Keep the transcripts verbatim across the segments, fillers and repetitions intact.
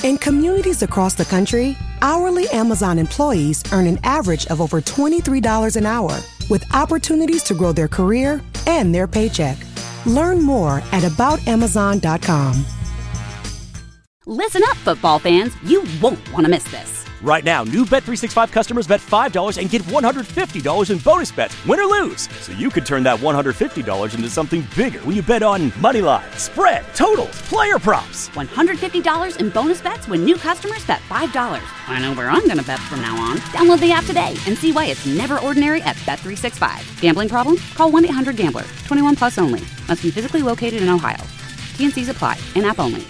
In communities across the country, hourly Amazon employees earn an average of over twenty-three dollars an hour, with opportunities to grow their career and their paycheck. Learn more at about amazon dot com. Listen up, football fans. You won't want to miss this. Right now, new Bet three sixty-five customers bet five dollars and get one hundred fifty dollars in bonus bets, win or lose. So you could turn that one hundred fifty dollars into something bigger when you bet on money line, spread, totals, player props. one hundred fifty dollars in bonus bets when new customers bet five dollars. I know where I'm going to bet from now on. Download the app today and see why it's never ordinary at Bet three sixty-five. Gambling problem? Call one eight hundred gambler. twenty-one plus only. Must be physically located in Ohio. T N Cs apply. In-app only.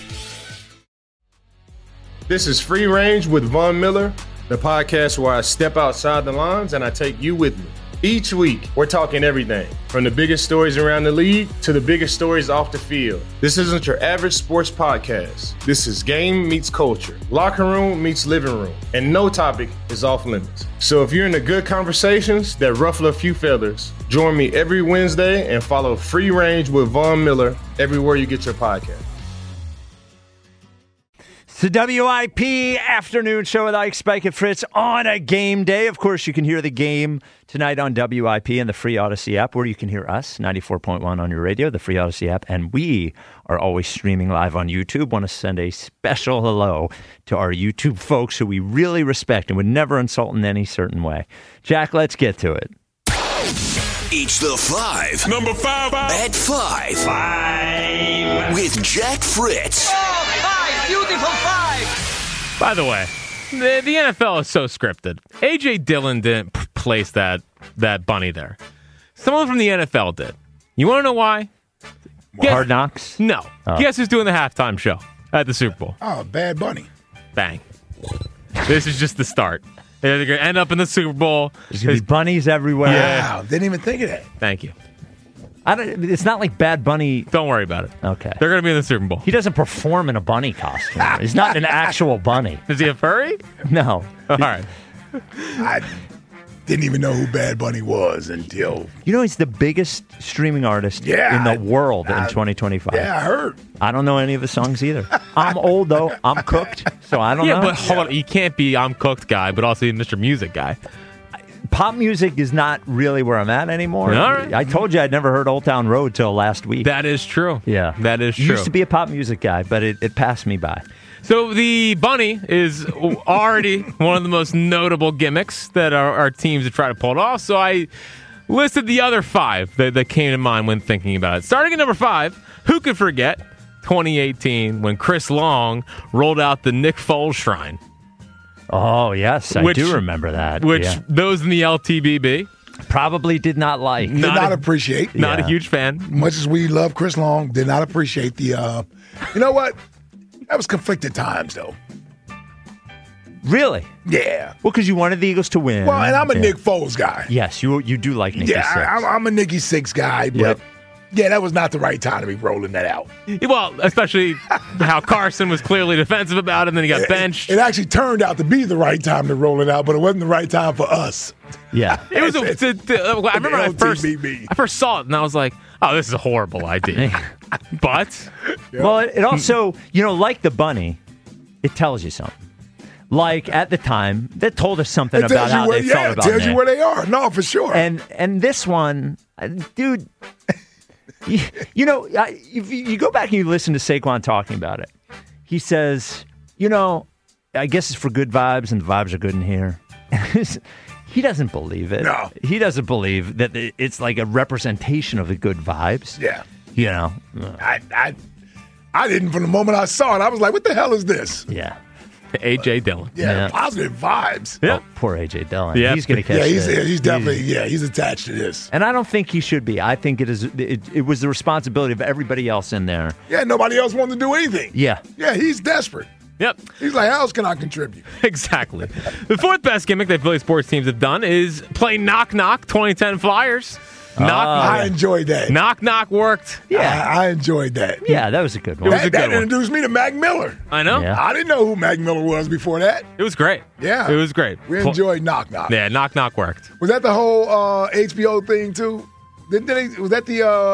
This is Free Range with Von Miller, the podcast where I step outside the lines and I take you with me. Each week, we're talking everything from the biggest stories around the league to the biggest stories off the field. This isn't your average sports podcast. This is game meets culture, locker room meets living room, and no topic is off limits. So if you're into good conversations that ruffle a few feathers, join me every Wednesday and follow Free Range with Von Miller everywhere you get your podcast. It's the W I P afternoon show with Ike, Spike, and Fritz on a game day. Of course, you can hear the game tonight on W I P and the free Odyssey app, where you can hear us, ninety-four point one on your radio, the free Odyssey app, and we are always streaming live on YouTube. Want to send a special hello to our YouTube folks who we really respect and would never insult in any certain way. Jack, let's get to it. It's the five. Number five. At five. Five. With Jack Fritz. Oh, five. Beautiful five. By the way, the, the N F L is so scripted. A J Dillon didn't p- place that, that bunny there. Someone from the N F L did. You want to know why? Guess, Hard Knocks? No. Oh. Guess who's doing the halftime show at the Super Bowl? Oh, Bad Bunny. Bang. This is just the start. They're going to end up in the Super Bowl. There's going to be bunnies everywhere. Yeah. Wow, didn't even think of that. Thank you. I don't, it's not like Bad Bunny. Don't worry about it. Okay. They're going to be in the Super Bowl. He doesn't perform in a bunny costume. He's not an actual bunny. Is he a furry? No. All right. I didn't even know who Bad Bunny was until... You know, he's the biggest streaming artist Yeah, in the world I- in twenty twenty-five. Yeah, I heard. I don't know any of his songs either. I'm old, though. I'm cooked, so I don't Yeah, know. but hold on. You can't be I'm cooked guy, but also Mister Music guy. Pop music is not really where I'm at anymore. All right. I told you I'd never heard Old Town Road till last week. That is true. yeah. That is true. Used to be a pop music guy, but it, it passed me by. So the bunny is already one of the most notable gimmicks that our, our teams have tried to pull it off. So I listed the other five that, that came to mind when thinking about it. Starting at number five, who could forget twenty eighteen when Chris Long rolled out the Nick Foles shrine? Oh, yes. I Which- do remember that. Which yeah. those in the L T B B, probably did not like. Did Not not, a- appreciate. not Yeah. a huge fan. Much as we love Chris Long, did not appreciate the... Uh, you know what? That was conflicted times, though. Really? Yeah. Well, because you wanted the Eagles to win. Well, and I'm a Yeah. Nick Foles guy. Yes, you you do like Nick Yeah, Six. I, I'm, I'm a Nicky Six guy, but Yep. yeah, that was not the right time to be rolling that out. Well, especially how Carson was clearly defensive about it, and then he got benched. It, it actually turned out to be the right time to roll it out, but it wasn't the right time for us. Yeah. It was. A, It's- the- the- I remember when I L T first, B B. I first saw it, and I was like, "Oh, this is a horrible idea." But Well, it, it also, you know, like the bunny, it tells you something. Like at the time, that told us something It about tells you how where, they yeah, felt it about tells you Nick. where they are. No, for sure. And and this one, uh, dude, you, you know, I, if you you go back and you listen to Saquon talking about it, he says, you know, I guess it's for good vibes, and the vibes are good in here. He doesn't believe it. No. He doesn't believe that it- it's like a representation of the good vibes. yeah, You know, I, I, I didn't from the moment I saw it. I was like, "What the hell is this?" yeah. A J Dillon. Yeah, Yeah. positive vibes. Yeah. Oh, poor A J Dillon. Yeah. He's going to catch Yeah, he's this. he's definitely yeah he's attached to this. And I don't think he should be. I think it is. It, it was the responsibility of everybody else in there. Yeah, nobody else wanted to do anything. Yeah. Yeah, he's desperate. Yep. He's like, "How else can I contribute?" Exactly. The fourth best gimmick that Philly sports teams have done is play knock knock twenty ten Flyers. Knock I knock. enjoyed that. Knock knock worked. Yeah. I, I enjoyed that. Yeah, that was a good one. It was a That, that good one. introduced me to Mac Miller. I know. Yeah. I didn't know who Mac Miller was before that. It was great. Yeah. It was great. We Pl- enjoyed Knock Knock. Yeah, knock knock worked. Was that the whole uh, H B O thing too? Did, did they, was that the uh,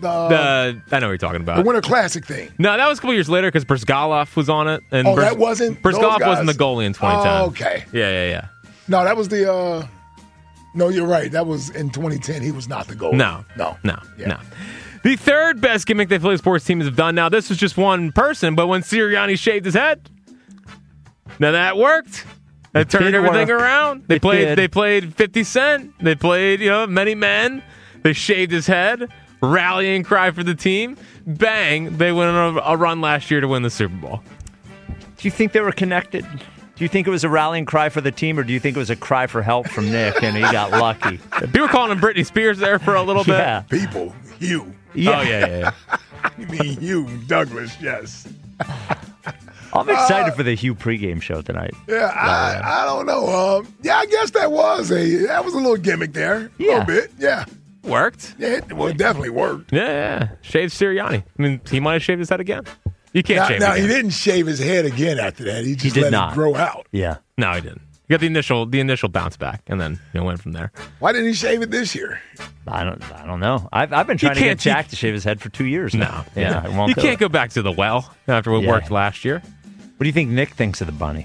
the, The I know what you're talking about. the Winter Classic thing. No, that was a couple years later because Brzgalov was on it. And Oh, Brz- that wasn't those Brzgalov guys? wasn't the goalie in twenty ten. Oh, okay. Yeah, yeah, yeah. No, that was the. Uh, no, you're right. That was in twenty ten. He was not the goalie. No, no, no, Yeah. no. The third best gimmick that Philly sports teams have done. Now, this was just one person, but when Sirianni shaved his head, now that worked. That turned did everything work. around. They It played. did. They played fifty Cent. They played, you know, Many Men. They shaved his head. Rallying cry for the team. Bang! They went on a, a run last year to win the Super Bowl. Do you think they were connected? Do you think it was a rallying cry for the team, or do you think it was a cry for help from Nick and he got lucky? People were calling him Britney Spears there for a little bit. Yeah. People, you. Yeah. Oh yeah, yeah, yeah. You mean you, Douglas? Yes. I'm excited for the Hugh pregame show tonight. Yeah, I, I don't know. Um, yeah, I guess that was a that was a little gimmick there. A Yeah. little bit. Yeah. Worked. Yeah, it, well, it definitely worked. Yeah, yeah. Shaved Sirianni. I mean, he might have shaved his head again. You can't Now, shave now it he again. didn't shave his head again after that. He just did let not. it grow out. Yeah. No, he didn't. You got the initial, the initial bounce back, and then you know, went from there. Why didn't he shave it this year? I don't. I don't know. I've I've been trying to get can't- Jack to shave his head for two years No, now. Yeah. I won't you do can't it. go back to the well after what Yeah. worked last year. What do you think Nick thinks of the bunny?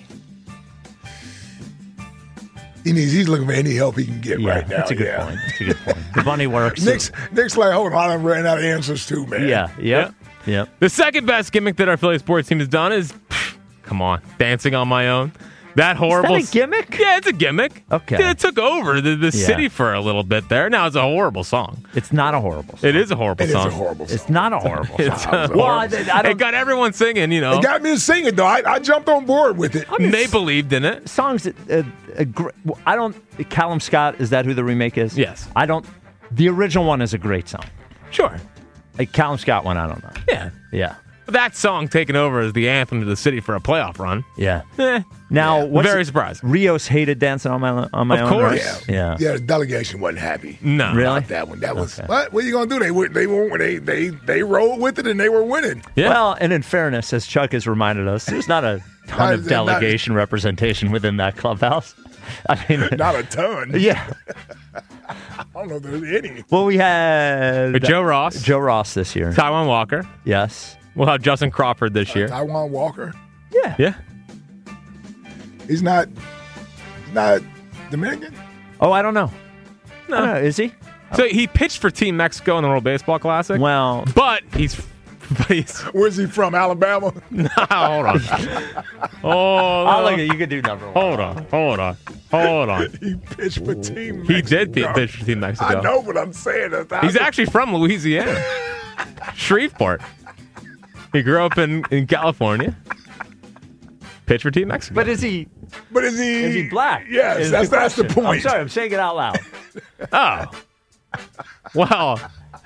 He needs. He's looking for any help he can get Yeah, right now. that's a good yeah. point. That's a good point. The bunny works. Nick's Nick's like, hold on, I done ran out of answers too, man. Yeah. Yep. Yep. The second best gimmick that our Philly sports team has done is, pff, come on, dancing on my own. That horrible. Is that a gimmick? Yeah, it's a gimmick. Okay. It took over the, the Yeah. city for a little bit there. Now it's a horrible song. It's not a horrible song. It is a horrible It is song. a horrible song. It's not a horrible song. It's a Well, I, horrible- I don't, it got everyone singing, you know. It got me to sing it though. I, I jumped on board with it. They believed in it. songs that uh, a gr- well, I don't. Callum Scott, is that who the remake is? Yes. I don't. The original one is a great song. Sure. Like Callum Scott one, I don't know. Yeah. Yeah. That song taking over as the anthem to the city for a playoff run. Yeah. Eh. Now, what's Very it- surprised. Rios hated dancing on my on my Of own. course. right? Yeah. Yeah. Yeah, the delegation wasn't happy. No. Really? About that one. That was Okay. what? What are you gonna do? They were they were they they they rolled with it and they were winning. Yeah. Well, and in fairness, as Chuck has reminded us, there's not a ton Not- of not- delegation representation within that clubhouse. I mean, Not a ton. yeah. I don't know if there's any. Well, we had But Joe Ross. Joe Ross this year. Taiwan Walker. Yes. We'll have Justin Crawford this year. Taiwan Walker. Yeah. Yeah. He's not he's not Dominican. Oh, I don't know. No. I don't know. Is he? So he pitched for Team Mexico in the World Baseball Classic. Well, But he's. But he's Where's he from? Alabama? no, hold on. Hold I'll look on. at you. Can do number one. Hold on. Hold on. Hold on. He pitched for Team He Mexico. did pi- pitch for Team Mexico. I know what I'm saying. That's- He's actually from Louisiana, Shreveport. He grew up in, in California. Pitched for Team Mexico. But is he? But is he Is he black? Yes, Is that's that's the question. point. I'm sorry. I'm saying it out loud. Oh. Well,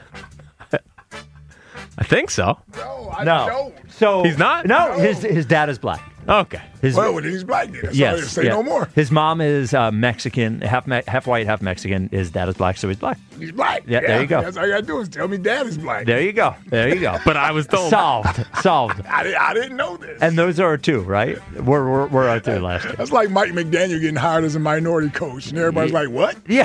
I think so. No, I No. don't. So He's not? No, No. his his dad is black. Okay. His Well, then he's black. Then. So yes. say yeah. no more. His mom is uh, Mexican, half me- half white, half Mexican. His dad is black, so he's black. He's black. Yeah, there you go. That's all you gotta do is tell me dad is black. There you go. There you go. But I was told. solved. Solved. I, di- I didn't know this. And those are our two, right? We're we're, we're our two last year. That's like Mike McDaniel getting hired as a minority coach, and everybody's like, "What?" Yeah.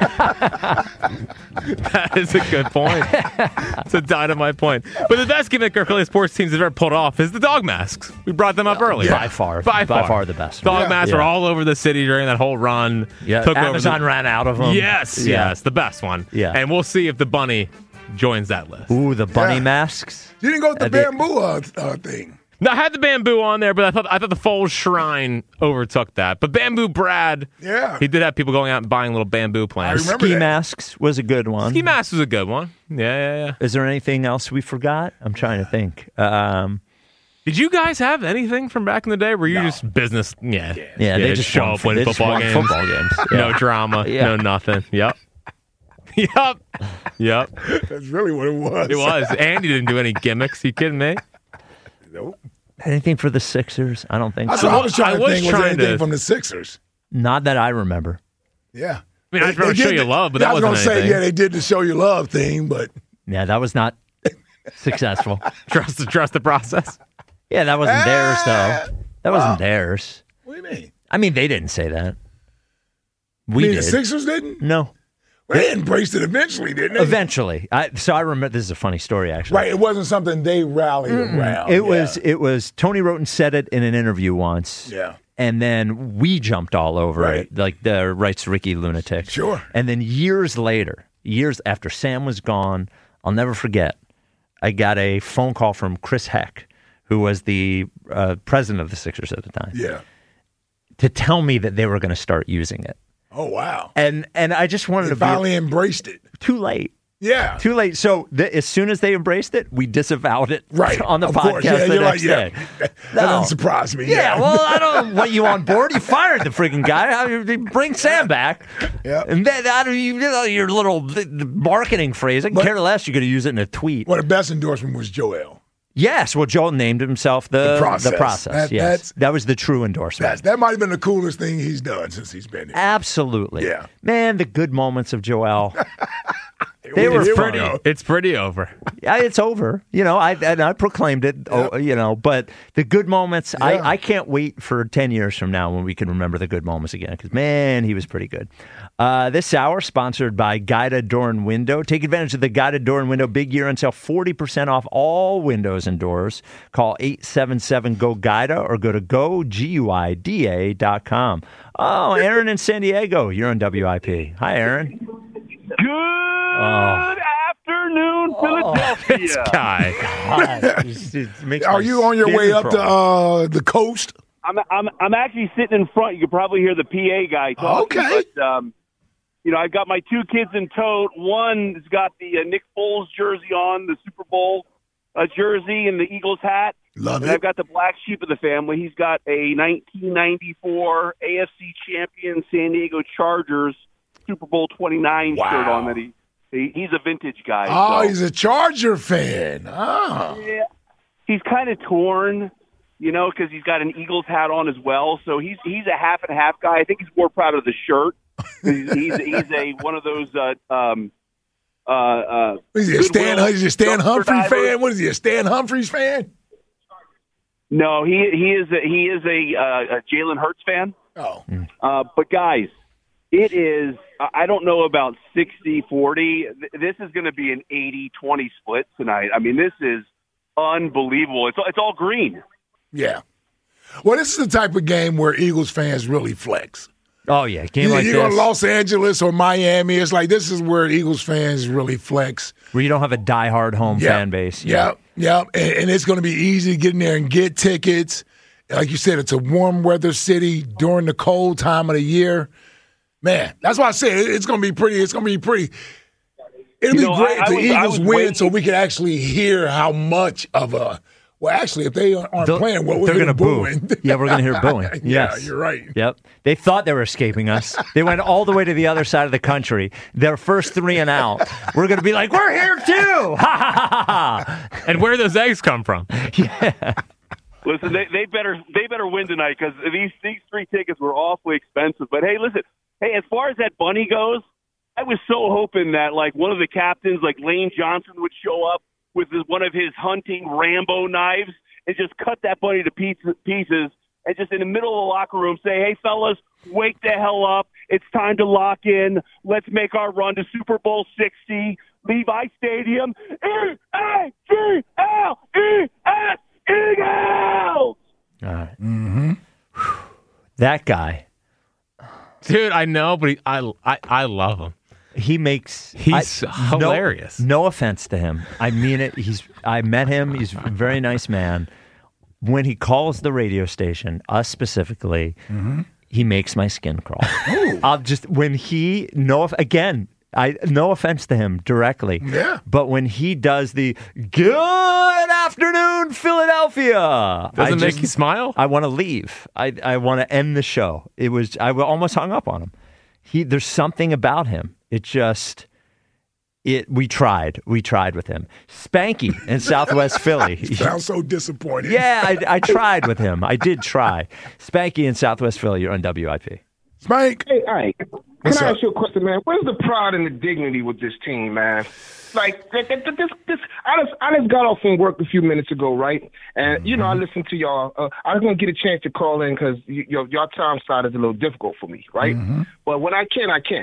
That is a good point. It's a dynamite point. But the best gimmick our Philly sports teams have ever pulled off is the dog masks. We brought them up earlier. By far. By By far. far the best. Dog Yeah. masks Yeah. were all over the city during that whole run. Yeah. Took Amazon over the, ran out of them. Yes, Yeah. yes. The best one. Yeah. And we'll see if the bunny joins that list. Ooh, the bunny Yeah. masks. You didn't go with the Uh, the- bamboo uh, uh, thing. Now, I had the bamboo on there, but I thought I thought the Foles Shrine overtook that. But Bamboo Brad, Yeah. he did have people going out and buying little bamboo plants. I remember Ski that. masks was a good one. Ski mask was a good one. Yeah, yeah, yeah. Is there anything else we forgot? I'm trying to think. Um, Did you guys have anything from back in the day? Were you just business? Yeah. yeah, they just show won- up, win they just football won games. football games. No Yeah. drama. Yeah. No nothing. Yep. Yep. Yep. That's really what it was. It was. Andy didn't do any gimmicks. You kidding me? Nope. Anything for the Sixers? I don't think That's so. what I was trying I to was think. Was trying anything to- from the Sixers? Not that I remember. Yeah. I mean, I was trying to show did you the- love, but yeah, that I was wasn't gonna say, anything. yeah, they did the show you love thing, but Yeah, that was not successful. Trust the trust the process. Yeah, that wasn't theirs though. That wasn't Wow. theirs. what do you mean? I mean, they didn't say that. We I mean, did. the Sixers didn't? No. Well, they embraced it eventually, didn't they? Eventually. I, so I remember, this is a funny story, actually. Right, it wasn't something they rallied Mm-mm. around. It yeah. was, it was, Tony Roten said it in an interview once. Yeah. And then we jumped all over Right. it, like the Rights to Ricky lunatics. Sure. And then years later, years after Sam was gone, I'll never forget, I got a phone call from Chris Heck, who was the uh, president of the Sixers at the time. Yeah. To tell me that they were going to start using it. Oh, wow. And and I just wanted They to finally be embraced it. too late. Yeah. Too late. So the, as soon as they embraced it, we disavowed it Right. on the Of podcast course. Yeah, the you're next like, yeah. day. That No. doesn't surprise me. Yeah, Yeah. well, I don't want you on board. You fired the freaking guy. How do you bring Sam back? Yeah. And then I don't, you know, your little marketing phrase. I can But- care less. You're going to use it in a tweet. Well, the best endorsement was Joel. Yes. Well, Joel named himself the The process. The process. That- yes. that's- That was the true endorsement. That's, that might have been the coolest thing he's done since he's been here. Absolutely. Yeah. Man, the good moments of Joel. They It's were pretty- fun. It's pretty over. Yeah, it's over. You know, I and I proclaimed it. Oh, you know, but the good moments. Yeah. I, I can't wait for ten years from now when we can remember the good moments again. Because man, he was pretty good. Uh, this hour sponsored by Guided Door and Window. Take advantage of the Guided Door and Window big year and sell forty percent off all windows and doors. Call eight seven seven G O Guida or go to go G U I D A dot com. Oh, Aaron in San Diego. You're on W I P. Hi, Aaron. Good afternoon, Philadelphia. This guy. God, it, it makes Are my you on your skin way up to crawl. uh, the coast? I'm I'm I'm actually sitting in front. You can probably hear the P A guy talking. Okay. But, um, you know, I've got my two kids in tow. One's got the uh, Nick Foles jersey on, the Super Bowl uh, jersey, and the Eagles hat. Love and it. I've got the black sheep of the family. He's got a nineteen ninety-four A F C champion San Diego Chargers Super Bowl twenty-nine Wow. shirt on that he, he he's a vintage guy. Oh, so. he's a Charger fan. Oh. Yeah, he's kind of torn, you know, because he's got an Eagles hat on as well. So he's he's a half and half guy. I think he's more proud of the shirt. He's he's, he's a one of those. Uh, um, uh, uh, Is he a Stan, Goodwill is he a Stan dumpster Humphrey divers. fan? What is he, a Stan Humphreys fan? No, he he is a, he is a, uh, a Jalen Hurts fan. Oh. Uh, but guys, it is. I don't know about sixty forty. This is going to be an eighty twenty split tonight. I mean, this is unbelievable. It's it's all green. Yeah. Well, this is the type of game where Eagles fans really flex. Oh, yeah. Game You, like you go to this, Los Angeles or Miami, it's like this is where Eagles fans really flex. where you don't have a diehard home Yeah. fan base. Yeah, yeah. And, and it's going to be easy to get in there and get tickets. Like you said, it's a warm weather city during the cold time of the year. Man, that's why I say it- it's going to be pretty. It's going to be pretty. It'll You be know, great I- if I the was- I Eagles was win waiting- so we can actually hear how much of a. Well, actually, if they aren't They'll- playing, well, we're they're going to boo. booing. Yeah, we're going to hear booing. Yeah, Yes. you're right. Yep. They thought they were escaping us. They went all the way to the other side of the country. Their first three and out. We're going to be like, we're here too. Ha ha ha ha. And where those eggs come from? Yeah. Listen, they, they better they better win tonight because these these three tickets were awfully expensive. But hey, listen, hey, as far as that bunny goes, I was so hoping that like one of the captains, like Lane Johnson, would show up with his, one of his hunting Rambo knives and just cut that bunny to pieces, pieces, and just in the middle of the locker room say, "Hey, fellas, wake the hell up! It's time to lock in. Let's make our run to Super Bowl sixty, Levi Stadium. E A G L E S Eagles!" All right. Mm-hmm. That guy, Dude, I know, but he, I, I I love him. he makes He's I- hilarious. No, no offense to him. I mean it. He's. I met him. He's a very nice man. When he calls the radio station, us specifically, he makes my skin crawl. I'll just when he no again. I no offense to him directly. Yeah. But when he does the good afternoon Philadelphia, Does I it make just- you smile? I want to leave. I I want to end the show. It was I almost hung up on him. He there's something about him. It just it we tried. We tried with him. Spanky in Southwest Philly. Sounds so disappointed. Yeah, I, I tried with him. I did try. Spanky in Southwest Philly. You're on W I P. Spank. Hey, all right. Can What's I up? ask you a question, man? Where's the pride and the dignity with this team, man? Like, th- th- th- this, this, I just, I just got off from work a few minutes ago, right? And you know, I listened to y'all. Uh, I was gonna get a chance to call in because y- your your time slot is a little difficult for me, right? But when I can, I can.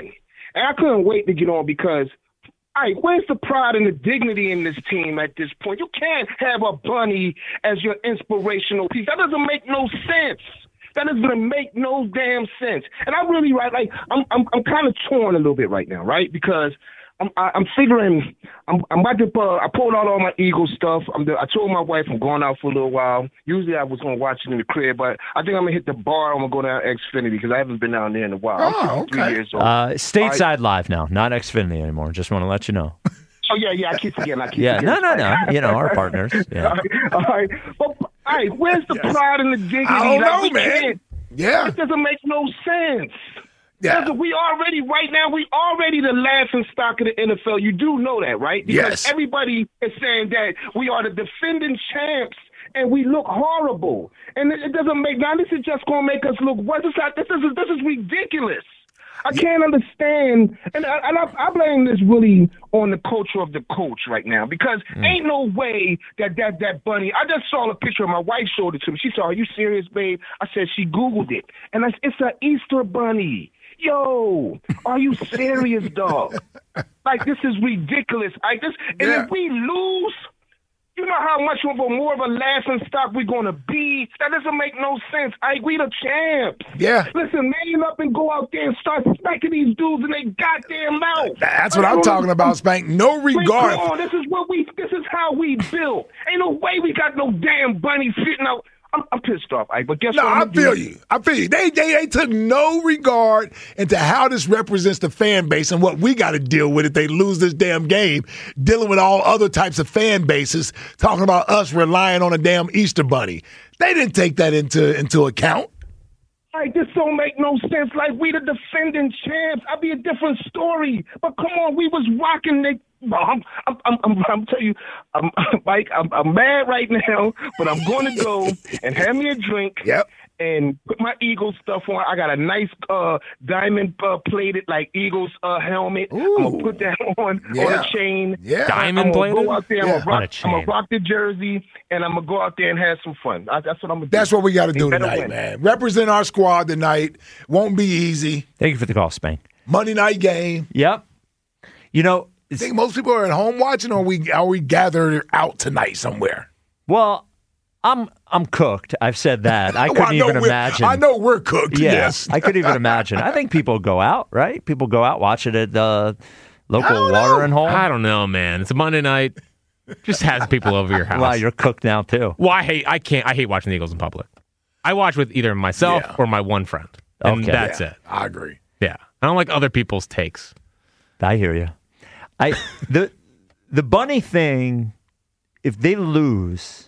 And I couldn't wait to get on because, all right, where's the pride and the dignity in this team at this point? You can't have a bunny as your inspirational piece. That doesn't make no sense. That doesn't make no damn sense. And I really, right, like, I'm I'm, I'm kind of torn a little bit right now, right? Because I'm I, I'm figuring I'm I'm about to uh, I pulled out all my Eagle stuff. I'm the, I told my wife I'm going out for a little while. Usually I was going to watch it in the crib, but I think I'm gonna hit the bar. I'm gonna go down to Xfinity because I haven't been down there in a while. Oh, I'm okay. years old. Uh, stateside right. live now, not Xfinity anymore. Just want to let you know. Oh yeah, yeah. I keep forgetting. I keep Yeah, forgetting. no, no, no. You know, our partners. Yeah. all right, all right. But, all right, where's the Yes. pride and the dignity? I don't Like, know, we man. can't- Yeah. It doesn't make no sense. Yeah. Because we already, right now, we already the laughing stock of the N F L. You do know that, right? Because Yes. everybody is saying that we are the defending champs and we look horrible. And it, it doesn't make, now this is just going to make us look worse. This, this, is, this is ridiculous. I can't understand, and I, and I, I blame this really on the culture of the coach right now because Mm. ain't no way that, that that bunny. I just saw a picture. My wife showed it to me. She said, "Are you serious, babe?" I said, "She Googled it, and I, it's an Easter bunny." Yo, are you serious, dog? Like this is ridiculous. Like this, and Yeah. if we lose. You know how much of a more of a laughing stock we're going to be? That doesn't make no sense. I we the champs. Yeah. Listen, man up and go out there and start smacking these dudes in their goddamn mouth. That's what I'm talking about, Spank. No Wait, regard. come on, this is what we. This is how we built. Ain't no way we got no damn bunny sitting out. I'm, I'm pissed off, Ike, but guess No, what? I I'm feel do? you. I feel you. They, they they took no regard into how this represents the fan base and what we got to deal with if they lose this damn game, dealing with all other types of fan bases, talking about us relying on a damn Easter bunny. They didn't take that into into account. Like, this don't make no sense. Like, we the defending champs. I'd be a different story. But come on, we was rocking the. I'm, I'm, I'm, I'm, I'm telling you, I'm, Mike, I'm, I'm mad right now, but I'm going to go and have me a drink. Yep. And put my Eagles stuff on. I got a nice uh, diamond uh, plated like Eagles uh, helmet. Ooh. I'm gonna put that on Yeah. on a chain. Yeah. Diamond I'm gonna plated? go out there. Yeah. I'm, gonna On a rock, I'm gonna chain. rock the jersey, and I'm gonna go out there and have some fun. I, that's what I'm gonna do. That's what we got to They do better tonight, win. man. Represent our squad tonight. Won't be easy. Thank you for the call, Spain. Monday night game. Yep. You know, I think most people are at home watching, or we are we gathered out tonight somewhere? well, I'm I'm cooked. I've said that. I Well, couldn't know even we're- imagine. I know we're cooked. Yeah, Yes, I couldn't even imagine. I think people go out, right? People go out, watch it at the local I don't know. watering hole. I don't know, man. It's a Monday night. Just has people over your house. Wow, you're cooked now too. Well, I hate. I can't. I hate watching the Eagles in public. I watch with either myself Yeah. or my one friend, and Okay. that's Yeah, it. I agree. Yeah, I don't like other people's takes. I hear you. I the the bunny thing. If they lose,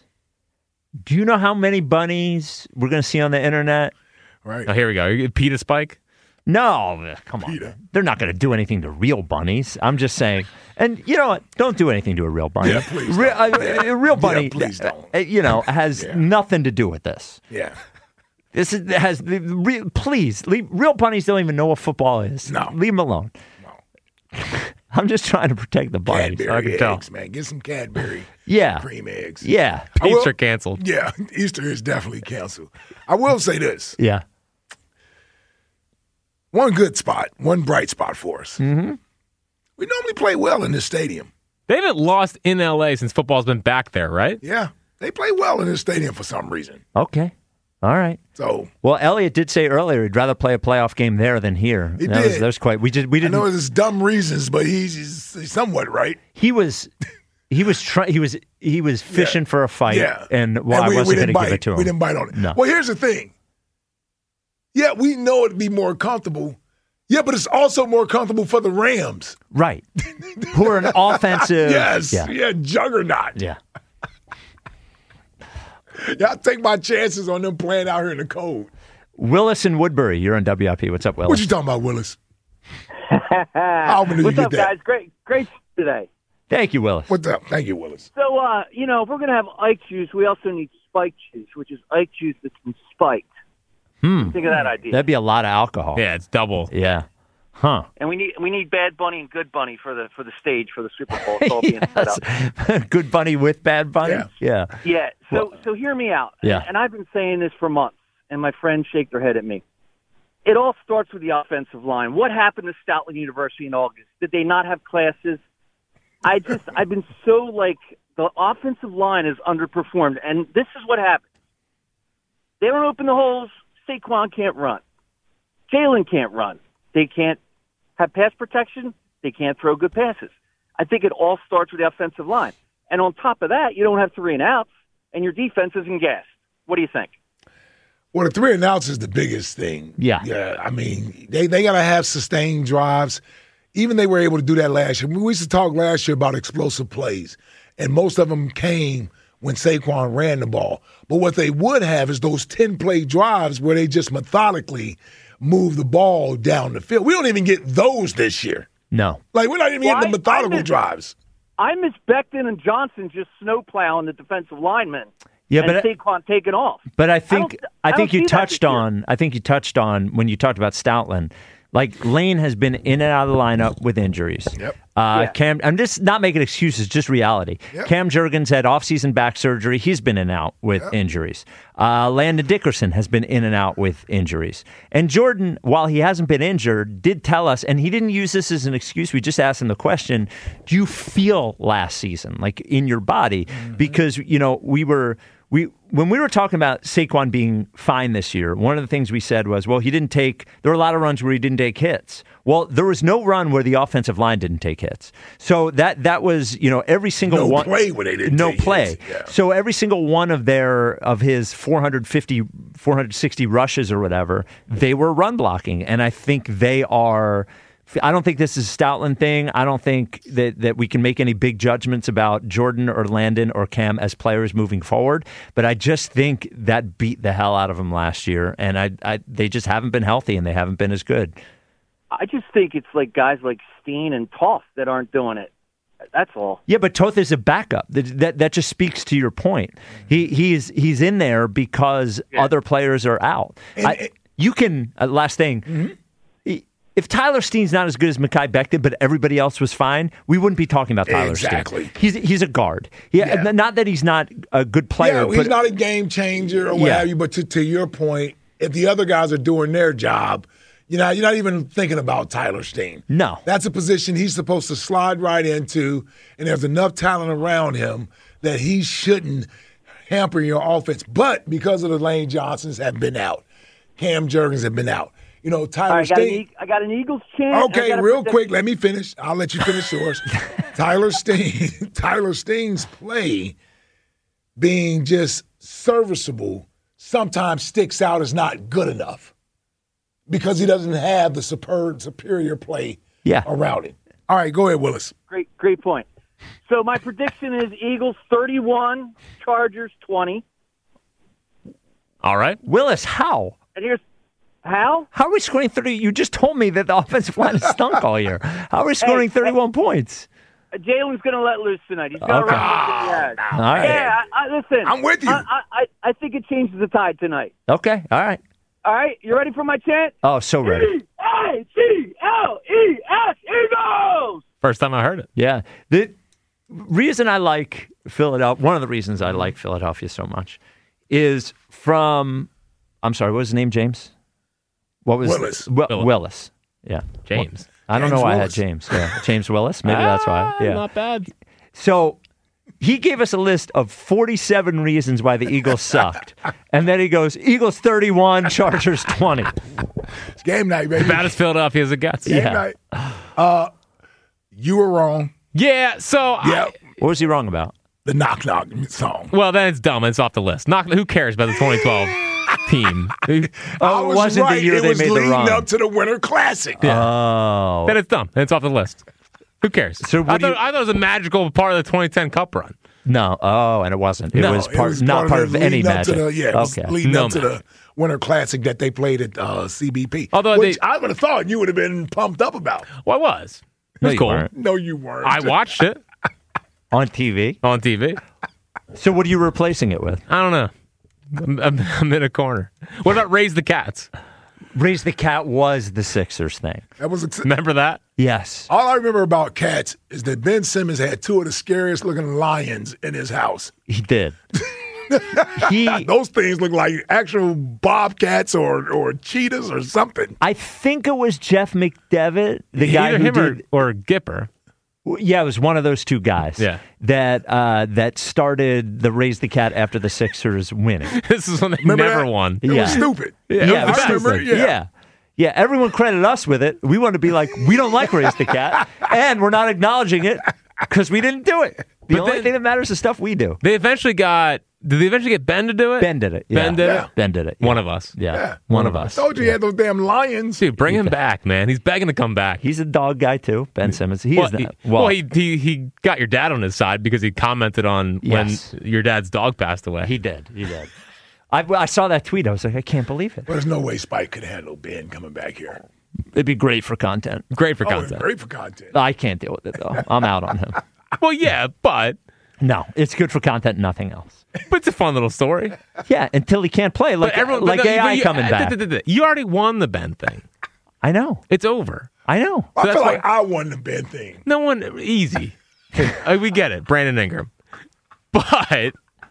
do you know how many bunnies we're going to see on the internet? Right. Oh, here we go. You get PETA Spike. No, come on. Peter. They're not going to do anything to real bunnies. I'm just saying. And you know what? Don't do anything to a real bunny. Yeah, please Re- don't. uh, a real bunny, please don't. uh, you know, has Yeah. nothing to do with this. Yeah. This is, has the real. Please, leave, real bunnies don't even know what football is. No. Leave them alone. No. I'm just trying to protect the bunnies. I Cadbury can tell. eggs, man. Get some Cadbury Yeah. cream eggs. Yeah. I will- Peeps are canceled. Yeah, Easter is definitely canceled. I will say this. Yeah. One good spot, one bright spot for us. Mm-hmm. We normally play well in this stadium. They haven't lost in L A since football's been back there, right? Yeah, they play well in this stadium for some reason. Okay. All right. So Well, Elliot did say earlier he'd rather play a playoff game there than here. He that Was, did. that was quite. We just we I didn't. know it's dumb reasons, but he's, he's somewhat right. He was. He was trying. He was. He was fishing for a fight. Yeah, And well, And we- I we wasn't didn't going to give bite. it to him. We didn't bite on it. No. Well, here's the thing. Yeah, we know it'd be more comfortable. Yeah, but it's also more comfortable for the Rams. Right. Who are an offensive. Yes. Yeah. Yeah, juggernaut. Yeah. Yeah, I take my chances on them playing out here in the cold. Willis and Woodbury. You're on W I P. What's up, Willis? What you talking about, Willis? How often do you What's get up, that? guys? Great, great today. Thank you, Willis. What's up? Thank you, Willis. So, uh, you know, if we're going to have Ike juice, we also need spike juice, which is Ike juice that's been spiked. Hmm. Think of that idea. That'd be a lot of alcohol. Yeah, it's double. Yeah. Huh. And we need we need Bad Bunny and Good Bunny for the for the stage for the Super Bowl. It's all being set up. Yes. Good bunny with bad bunny. Yeah. Yeah. Yeah. So Well, so hear me out. Yeah. And I've been saying this for months, and my friends shake their head at me. it all starts with the offensive line. What happened to Stoutland University in August? Did they not have classes? I just, I've been so, like, the offensive line is underperformed, and this is what happens. They don't open the holes. Saquon can't run. Jalen can't run. They can't have pass protection. They can't throw good passes. I think it all starts with the offensive line. And on top of that, you don't have three and outs, and your defense isn't gassed. What do you think? Well, the three and outs is the biggest thing. Yeah. Yeah, I mean, they, they got to have sustained drives. Even they were able to do that last year. We used to talk last year about explosive plays, and most of them came when Saquon ran the ball. But what they would have is those ten-play drives where they just methodically move the ball down the field. We don't even get those this year. No. Like, we're not even well, getting the methodical I miss, drives. I miss Becton and Johnson just snowplowing the defensive linemen. Yeah, and but Saquon taking off. But I think I, I, don't, think I don't you see that touched this year. on I think you touched on when you talked about Stoutland. Like, Lane has been in and out of the lineup with injuries. Yep. Uh, Yeah. Cam, I'm just not making excuses, just reality. Yep. Cam Jurgens had off-season back surgery. He's been in and out with Yep. injuries. Uh, Landon Dickerson has been in and out with injuries. And Jordan, while he hasn't been injured, did tell us, and he didn't use this as an excuse. We just asked him the question, do you feel last season, like in your body? Mm-hmm. Because, you know, we were... We when we were talking about Saquon being fine this year, one of the things we said was, well, he didn't take – there were a lot of runs where he didn't take hits. Well, there was no run where the offensive line didn't take hits. So that that was, you know, every single No one – play where they didn't No take play. hits. Yeah. So every single one of their – of his four hundred fifty, four hundred sixty rushes or whatever, they were run blocking. And I think they are – I don't think this is a Stoutland thing. I don't think that, that we can make any big judgments about Jordan or Landon or Cam as players moving forward. But I just think that beat the hell out of them last year, and I, I they just haven't been healthy and they haven't been as good. I just think it's like guys like Steen and Toth that aren't doing it. That's all. Yeah, but Toth is a backup. That that, that just speaks to your point. He he's he's in there because Yeah. other players are out. And- I, you can uh, last thing. Mm-hmm. If Tyler Steen's not as good as Mekhi Becton, but everybody else was fine, we wouldn't be talking about Tyler Exactly. Steen. He's he's a guard. Yeah, Yeah. Not that he's not a good player. Yeah, he's but, not a game changer or what Yeah. have you, but to, to your point, if the other guys are doing their job, you know, you're not even thinking about Tyler Steen. No. That's a position he's supposed to slide right into, and there's enough talent around him that he shouldn't hamper your offense. But because of the Lane Johnsons have been out, Cam Jurgens have been out. You know, Tyler All right, I got, an, Steen. E- I got an Eagles chant. I Okay, got a real prediction. quick, let me finish. I'll let you finish yours. Tyler Steen, Tyler Steen's play being just serviceable sometimes sticks out as not good enough because he doesn't have the superb, superior play Yeah. around it. All right, go ahead, Willis. Great, great point. So my prediction is Eagles thirty-one, Chargers twenty. All right. Willis, how? And here's how. How are we scoring thirty? You just told me that the offensive line has stunk all year. How are we scoring Hey, thirty-one points? Jalen's going to let loose tonight. He's going to Okay. run what he has. All right. Yeah, I, I, listen. I'm with you. I, I, I think it changes the tide tonight. Okay, all right. All right, you ready for my chant? Oh, so ready. E A G L E S Eagles. First time I heard it. Yeah. The reason I like Philadelphia, one of the reasons I like Philadelphia so much is from, I'm sorry, what was his name, James? What was Willis. Wi- Philip. Willis. Yeah. James. I don't James know why Willis. I had James. Yeah. James Willis. Maybe that's why. Ah, Yeah. Not bad. So he gave us a list of forty-seven reasons why the Eagles sucked. And then he goes, Eagles thirty-one, Chargers twenty. It's game night, baby. Bad as Philadelphia as it gets. Game Yeah. night. Uh, you were wrong. Yeah, so Yeah, I, What was he wrong about? the knock knock song. well, then it's dumb. It's off the list. Not who cares about the twenty twelve team? I Oh, it was wasn't right. the year it they was made the leading run. up to the Winter Classic. Oh. Then it's dumb. And it's off the list. Who cares? So what I, do thought, you- I thought it was a magical part of the twenty ten Cup run. No. Oh, and it wasn't. It No, was It part, was not part of the- any leading up to magic. the- yeah, it was okay. leading No up to magic. the Winter Classic that they played at uh, C B P. Although which they- I would have thought you would have been pumped up about. Well, I was. It No, was you cool. weren't. No, you weren't. I watched it On T V. on T V. So what are you replacing it with? I don't know. I'm, I'm, I'm in a corner. What about Raise the Cats? Raise the Cat was the Sixers thing. That was ex- Remember that? Yes. all I remember about Cats is that Ben Simmons had two of the scariest looking lions in his house. He did. he Those things look like actual bobcats or, or cheetahs or something. I think it was Jeff McDevitt, the guy Either who him did, or, or Gipper. Yeah, it was one of those two guys. Yeah. that uh, that started the Raise the Cat after the Sixers winning. This is when they Remember never that? won. It Yeah. was stupid. Yeah, Yeah, it was I remember. stupid. Yeah. yeah. Yeah, everyone credited us with it. We want to be like, we don't like Raise the Cat, and we're not acknowledging it because we didn't do it. The But only then- thing that matters is stuff we do. They eventually got. Did they eventually get Ben to do it? Ben did it. Yeah. Ben did Yeah. it. Ben did it. yeah. One of us. Yeah, Yeah. one of us. I told you he had those damn lions. Dude, bring him back, man. He's begging to come back. He's a dog guy too, Ben Simmons. He well, is not. he, Well, well, he, he he got your dad on his side because he commented on Yes. when your dad's dog passed away. he did. He did. I, I saw that tweet. I was like, I can't believe it. But there's no way Spike could handle Ben coming back here. It'd be great for content. Great for Oh, it's content. great for content. I can't deal with it though. I'm out on him. Well, yeah, but No, it's good for content, nothing else. but it's a fun little story. Yeah, until he can't play, like But everyone, like but no, A I but you, coming uh, back. d- d- d- You already won the Ben thing. I know. It's over. I know. I So feel that's like I won the Ben thing. No one easy. Uh, we get it, Brandon Ingram. But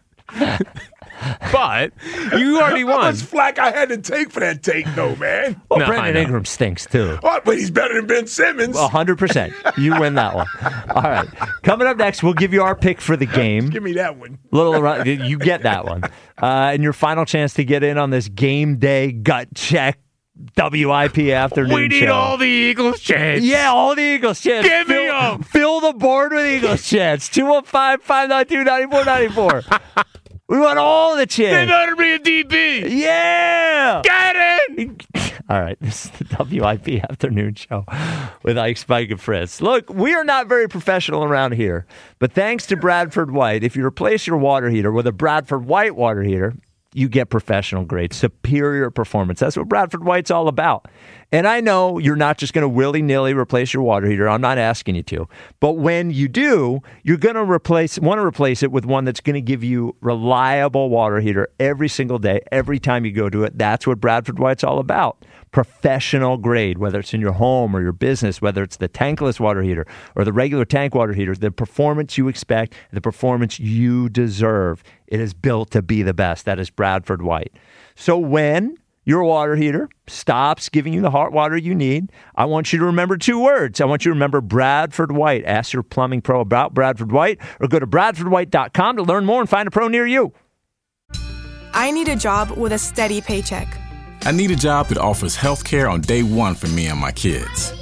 but you already How won. much flack I had to take for that take, though, man. Well, No, I Brandon know. Ingram stinks too. What? But he's better than Ben Simmons. A hundred percent. You win that one. All right. Coming up next, we'll give you our pick for the game. Give me that one. Little, around- you get that one, uh, and your final chance to get in on this game day gut check W I P afternoon We need show. all the Eagles chants. Yeah, all the Eagles chants. Give me fill, 'em. Fill the board with Eagles chants. two one five, five nine two, nine four nine four. We want all the They chants. better be a D B. Yeah. Get it. All right, this is the W I P afternoon show with Ike, Spike, and Fritz. Look, we are not very professional around here, but thanks to Bradford White, if you replace your water heater with a Bradford White water heater, you get professional grade, superior performance. That's what Bradford White's all about. And I know you're not just going to willy-nilly replace your water heater. I'm not asking you to. But when you do, you're going to replace, want to replace it with one that's going to give you reliable water heater every single day, every time you go to it. That's what Bradford White's all about. Professional grade, whether it's in your home or your business, whether it's the tankless water heater or the regular tank water heater, the performance you expect, the performance you deserve. It is built to be the best. That is Bradford White. So when your water heater stops giving you the hot water you need, I want you to remember two words. I want you to remember Bradford White. Ask your plumbing pro about Bradford White or go to bradford white dot com to learn more and find a pro near you. I need a job with a steady paycheck. I need a job that offers health care on day one for me and my kids.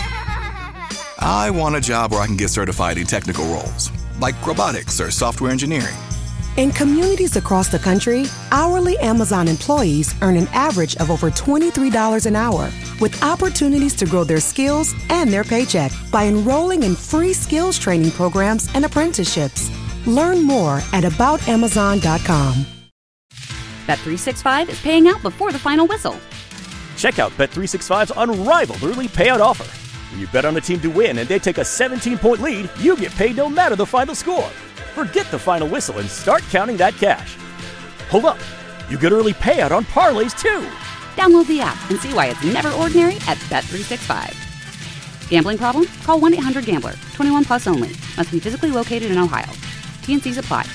I want a job where I can get certified in technical roles, like robotics or software engineering. In communities across the country, hourly Amazon employees earn an average of over twenty-three dollars an hour, with opportunities to grow their skills and their paycheck by enrolling in free skills training programs and apprenticeships. Learn more at about amazon dot com. Bet three sixty-five is paying out before the final whistle. Check out Bet three sixty-five's unrivaled early payout offer. When you bet on a team to win and they take a seventeen-point lead, you get paid no matter the final score. Forget the final whistle and start counting that cash. Hold up. You get early payout on parlays, too. Download the app and see why it's never ordinary at Bet three sixty-five. Gambling problem? Call one eight hundred gambler. twenty-one plus only. Must be physically located in Ohio. T N Cs apply.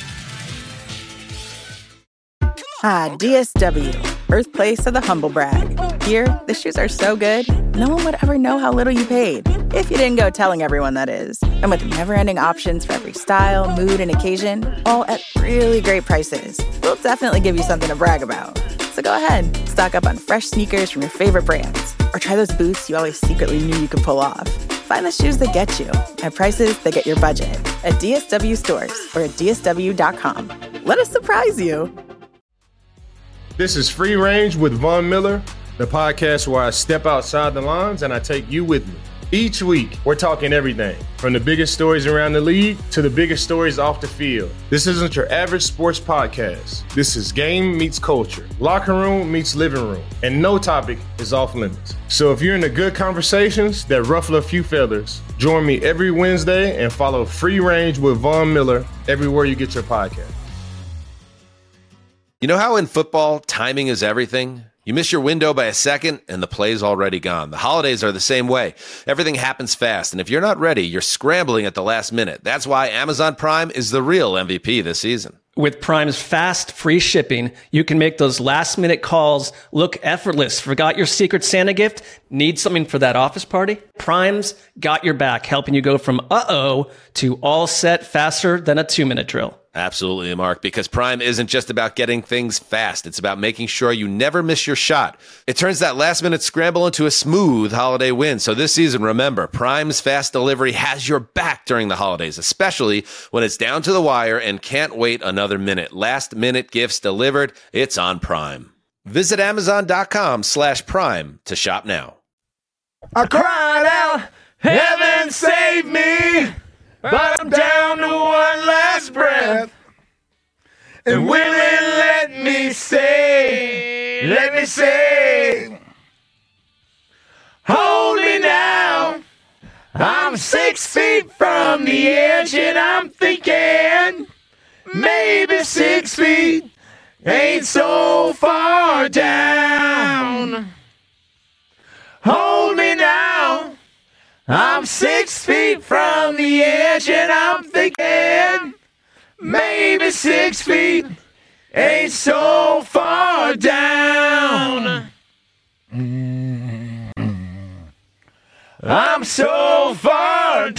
Ah, D S W, birthplace of the humble brag. Here, the shoes are so good, no one would ever know how little you paid. If you didn't go telling everyone, that is. And with never-ending options for every style, mood, and occasion, all at really great prices, we'll definitely give you something to brag about. So go ahead, stock up on fresh sneakers from your favorite brands, or try those boots you always secretly knew you could pull off. Find the shoes that get you at prices that get your budget at D S W stores or at D S W dot com. Let us surprise you. This is Free Range with Von Miller, the podcast where I step outside the lines and I take you with me. Each week, we're talking everything from the biggest stories around the league to the biggest stories off the field. This isn't your average sports podcast. This is game meets culture, locker room meets living room, and no topic is off limits. So if you're into good conversations that ruffle a few feathers, join me every Wednesday and follow Free Range with Von Miller everywhere you get your podcast. You know how in football, timing is everything? You miss your window by a second, and the play's already gone. The holidays are the same way. Everything happens fast, and if you're not ready, you're scrambling at the last minute. That's why Amazon Prime is the real M V P this season. With Prime's fast, free shipping, you can make those last-minute calls look effortless. Forgot your Secret Santa gift? Need something for that office party? Prime's got your back, helping you go from uh-oh to all set faster than a two-minute drill. Absolutely, Mark, because Prime isn't just about getting things fast. It's about making sure you never miss your shot. It turns that last-minute scramble into a smooth holiday win. So this season, remember, Prime's fast delivery has your back during the holidays, especially when it's down to the wire and can't wait another minute. Last-minute gifts delivered, it's on Prime. Visit Amazon.com slash Prime to shop now. I cried out, heaven save me, but I'm down to one last breath. And will it let me say, let me say, hold me now. I'm six feet from the edge and I'm thinking maybe six feet ain't so far down. Hold me now. I'm six feet from the edge and I'm thinking maybe six feet ain't so far down. I'm so far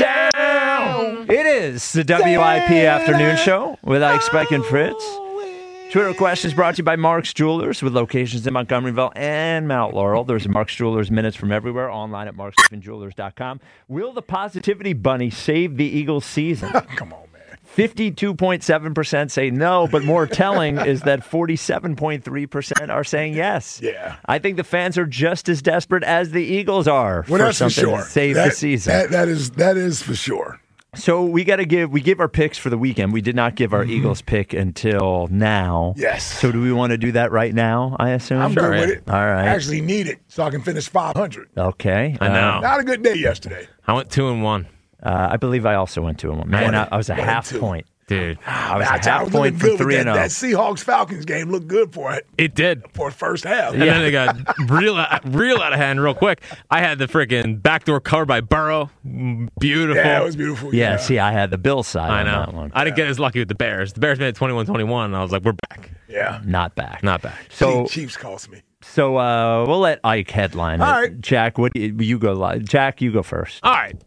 down. It is the W I P Afternoon Show with Ike, Spike, and Fritz. Twitter questions brought to you by Mark's Jewelers with locations in Montgomeryville and Mount Laurel. There's Mark's Jewelers minutes from everywhere online at marks jewelers dot com. Will the Positivity Bunny save the Eagles season? Come on, man. fifty-two point seven percent say no, but more telling is that forty-seven point three percent are saying yes. Yeah. I think the fans are just as desperate as the Eagles are Well, for that's for something sure. to save That- the season. That, that is that is for sure. So we got to give we give our picks for the weekend. We did not give our Eagles pick until now. Yes. So do we want to do that right now? I assume. I'm good with it. All right. I actually need it so I can finish five hundred. Okay. I know. Uh, Not a good day yesterday. I went two and one. Uh, I believe I also went two and one. Man, I, I was a One and half two. point. Dude, I was I, a half was point looking from good with three that, and that zero. Seahawks Falcons game looked good for it it did. for the first half. And then it got real, real out of hand real quick. I had the freaking backdoor cover by Burrow. Beautiful. Yeah, it was beautiful. Yeah, see, I had the Bill side I on know. that one. I didn't get as lucky with the Bears. The Bears made it twenty-one twenty-one, and I was like, we're back. Yeah. Not back. Not back. So, Chiefs cost me. so uh, we'll let Ike headline All it. right. Jack, what do you, you go live? Jack, you go first. All right.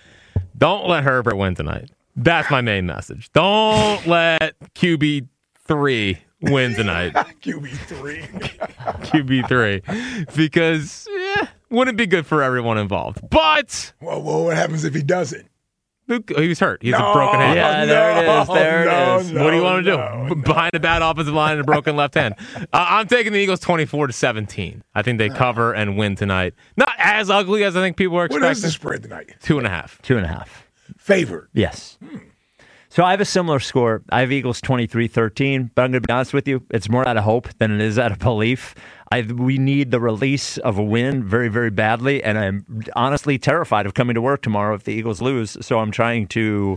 Don't let Herbert win tonight. That's my main message. Don't let Q B three win tonight. Q B three. Q B three. Because, yeah, wouldn't be good for everyone involved. But Well, well, what happens if he doesn't? he was hurt. He has No, a broken hand. Yeah, there it is. There no, it is. no, What do you want to do? no, B- Behind a bad offensive line and a broken left hand. Uh, I'm taking the Eagles twenty-four to seventeen. I think they cover and win tonight. Not as ugly as I think people are What is expecting. the spread tonight? Two and a half. Two and a half. Favored. Yes. So I have a similar score. I have Eagles twenty-three thirteen, but I'm going to be honest with you. It's more out of hope than it is out of belief. I, we need the release of a win very, very badly, and I'm honestly terrified of coming to work tomorrow if the Eagles lose. So I'm trying to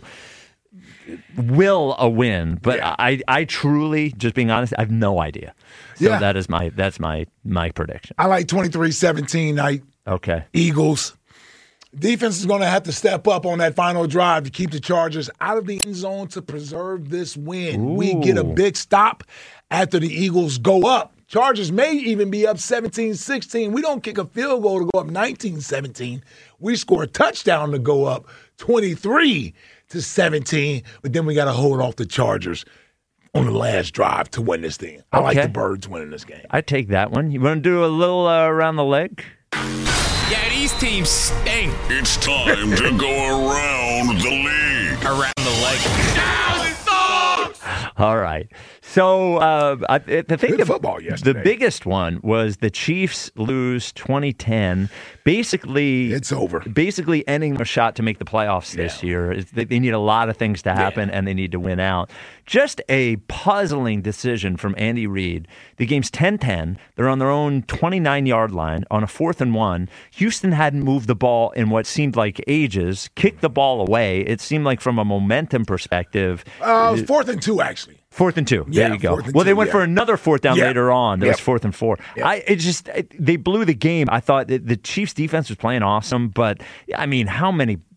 will a win, but Yeah. I, I truly, just being honest, I have no idea. So Yeah. that is my that's my my prediction. I like twenty-three seventeen night Okay. Eagles. Defense is going to have to step up on that final drive to keep the Chargers out of the end zone to preserve this win. We get a big stop after the Eagles go up. Chargers may even be up seventeen sixteen. We don't kick a field goal to go up nineteen seventeen. We score a touchdown to go up twenty-three to seventeen, but then we got to hold off the Chargers on the last drive to win this thing. I like Okay. the Birds winning this game. I take that one. You want to do a little uh, around the leg? Yeah, these teams stink. It's time to go around the league. Around the leg. All right. So uh, I, I think Good the, football the yesterday. biggest one was the Chiefs lose twenty ten. Basically, It's over. Basically, ending their shot to make the playoffs this year. It's- They, they need a lot of things to happen, and they need to win out. Just a puzzling decision from Andy Reid. The game's ten ten. They're on their own twenty-nine yard line on a fourth and one. Houston hadn't moved the ball in what seemed like ages, kicked the ball away. It seemed like from a momentum perspective. Uh, it was fourth and two, actually. Fourth and two. Yeah, there you go. fourth and Well, they two, went yeah. for another fourth down Yeah. later on. There Yep. was fourth and four. Yep. I it just it, they blew the game. I thought that the Chiefs defense was playing awesome, but I mean, how many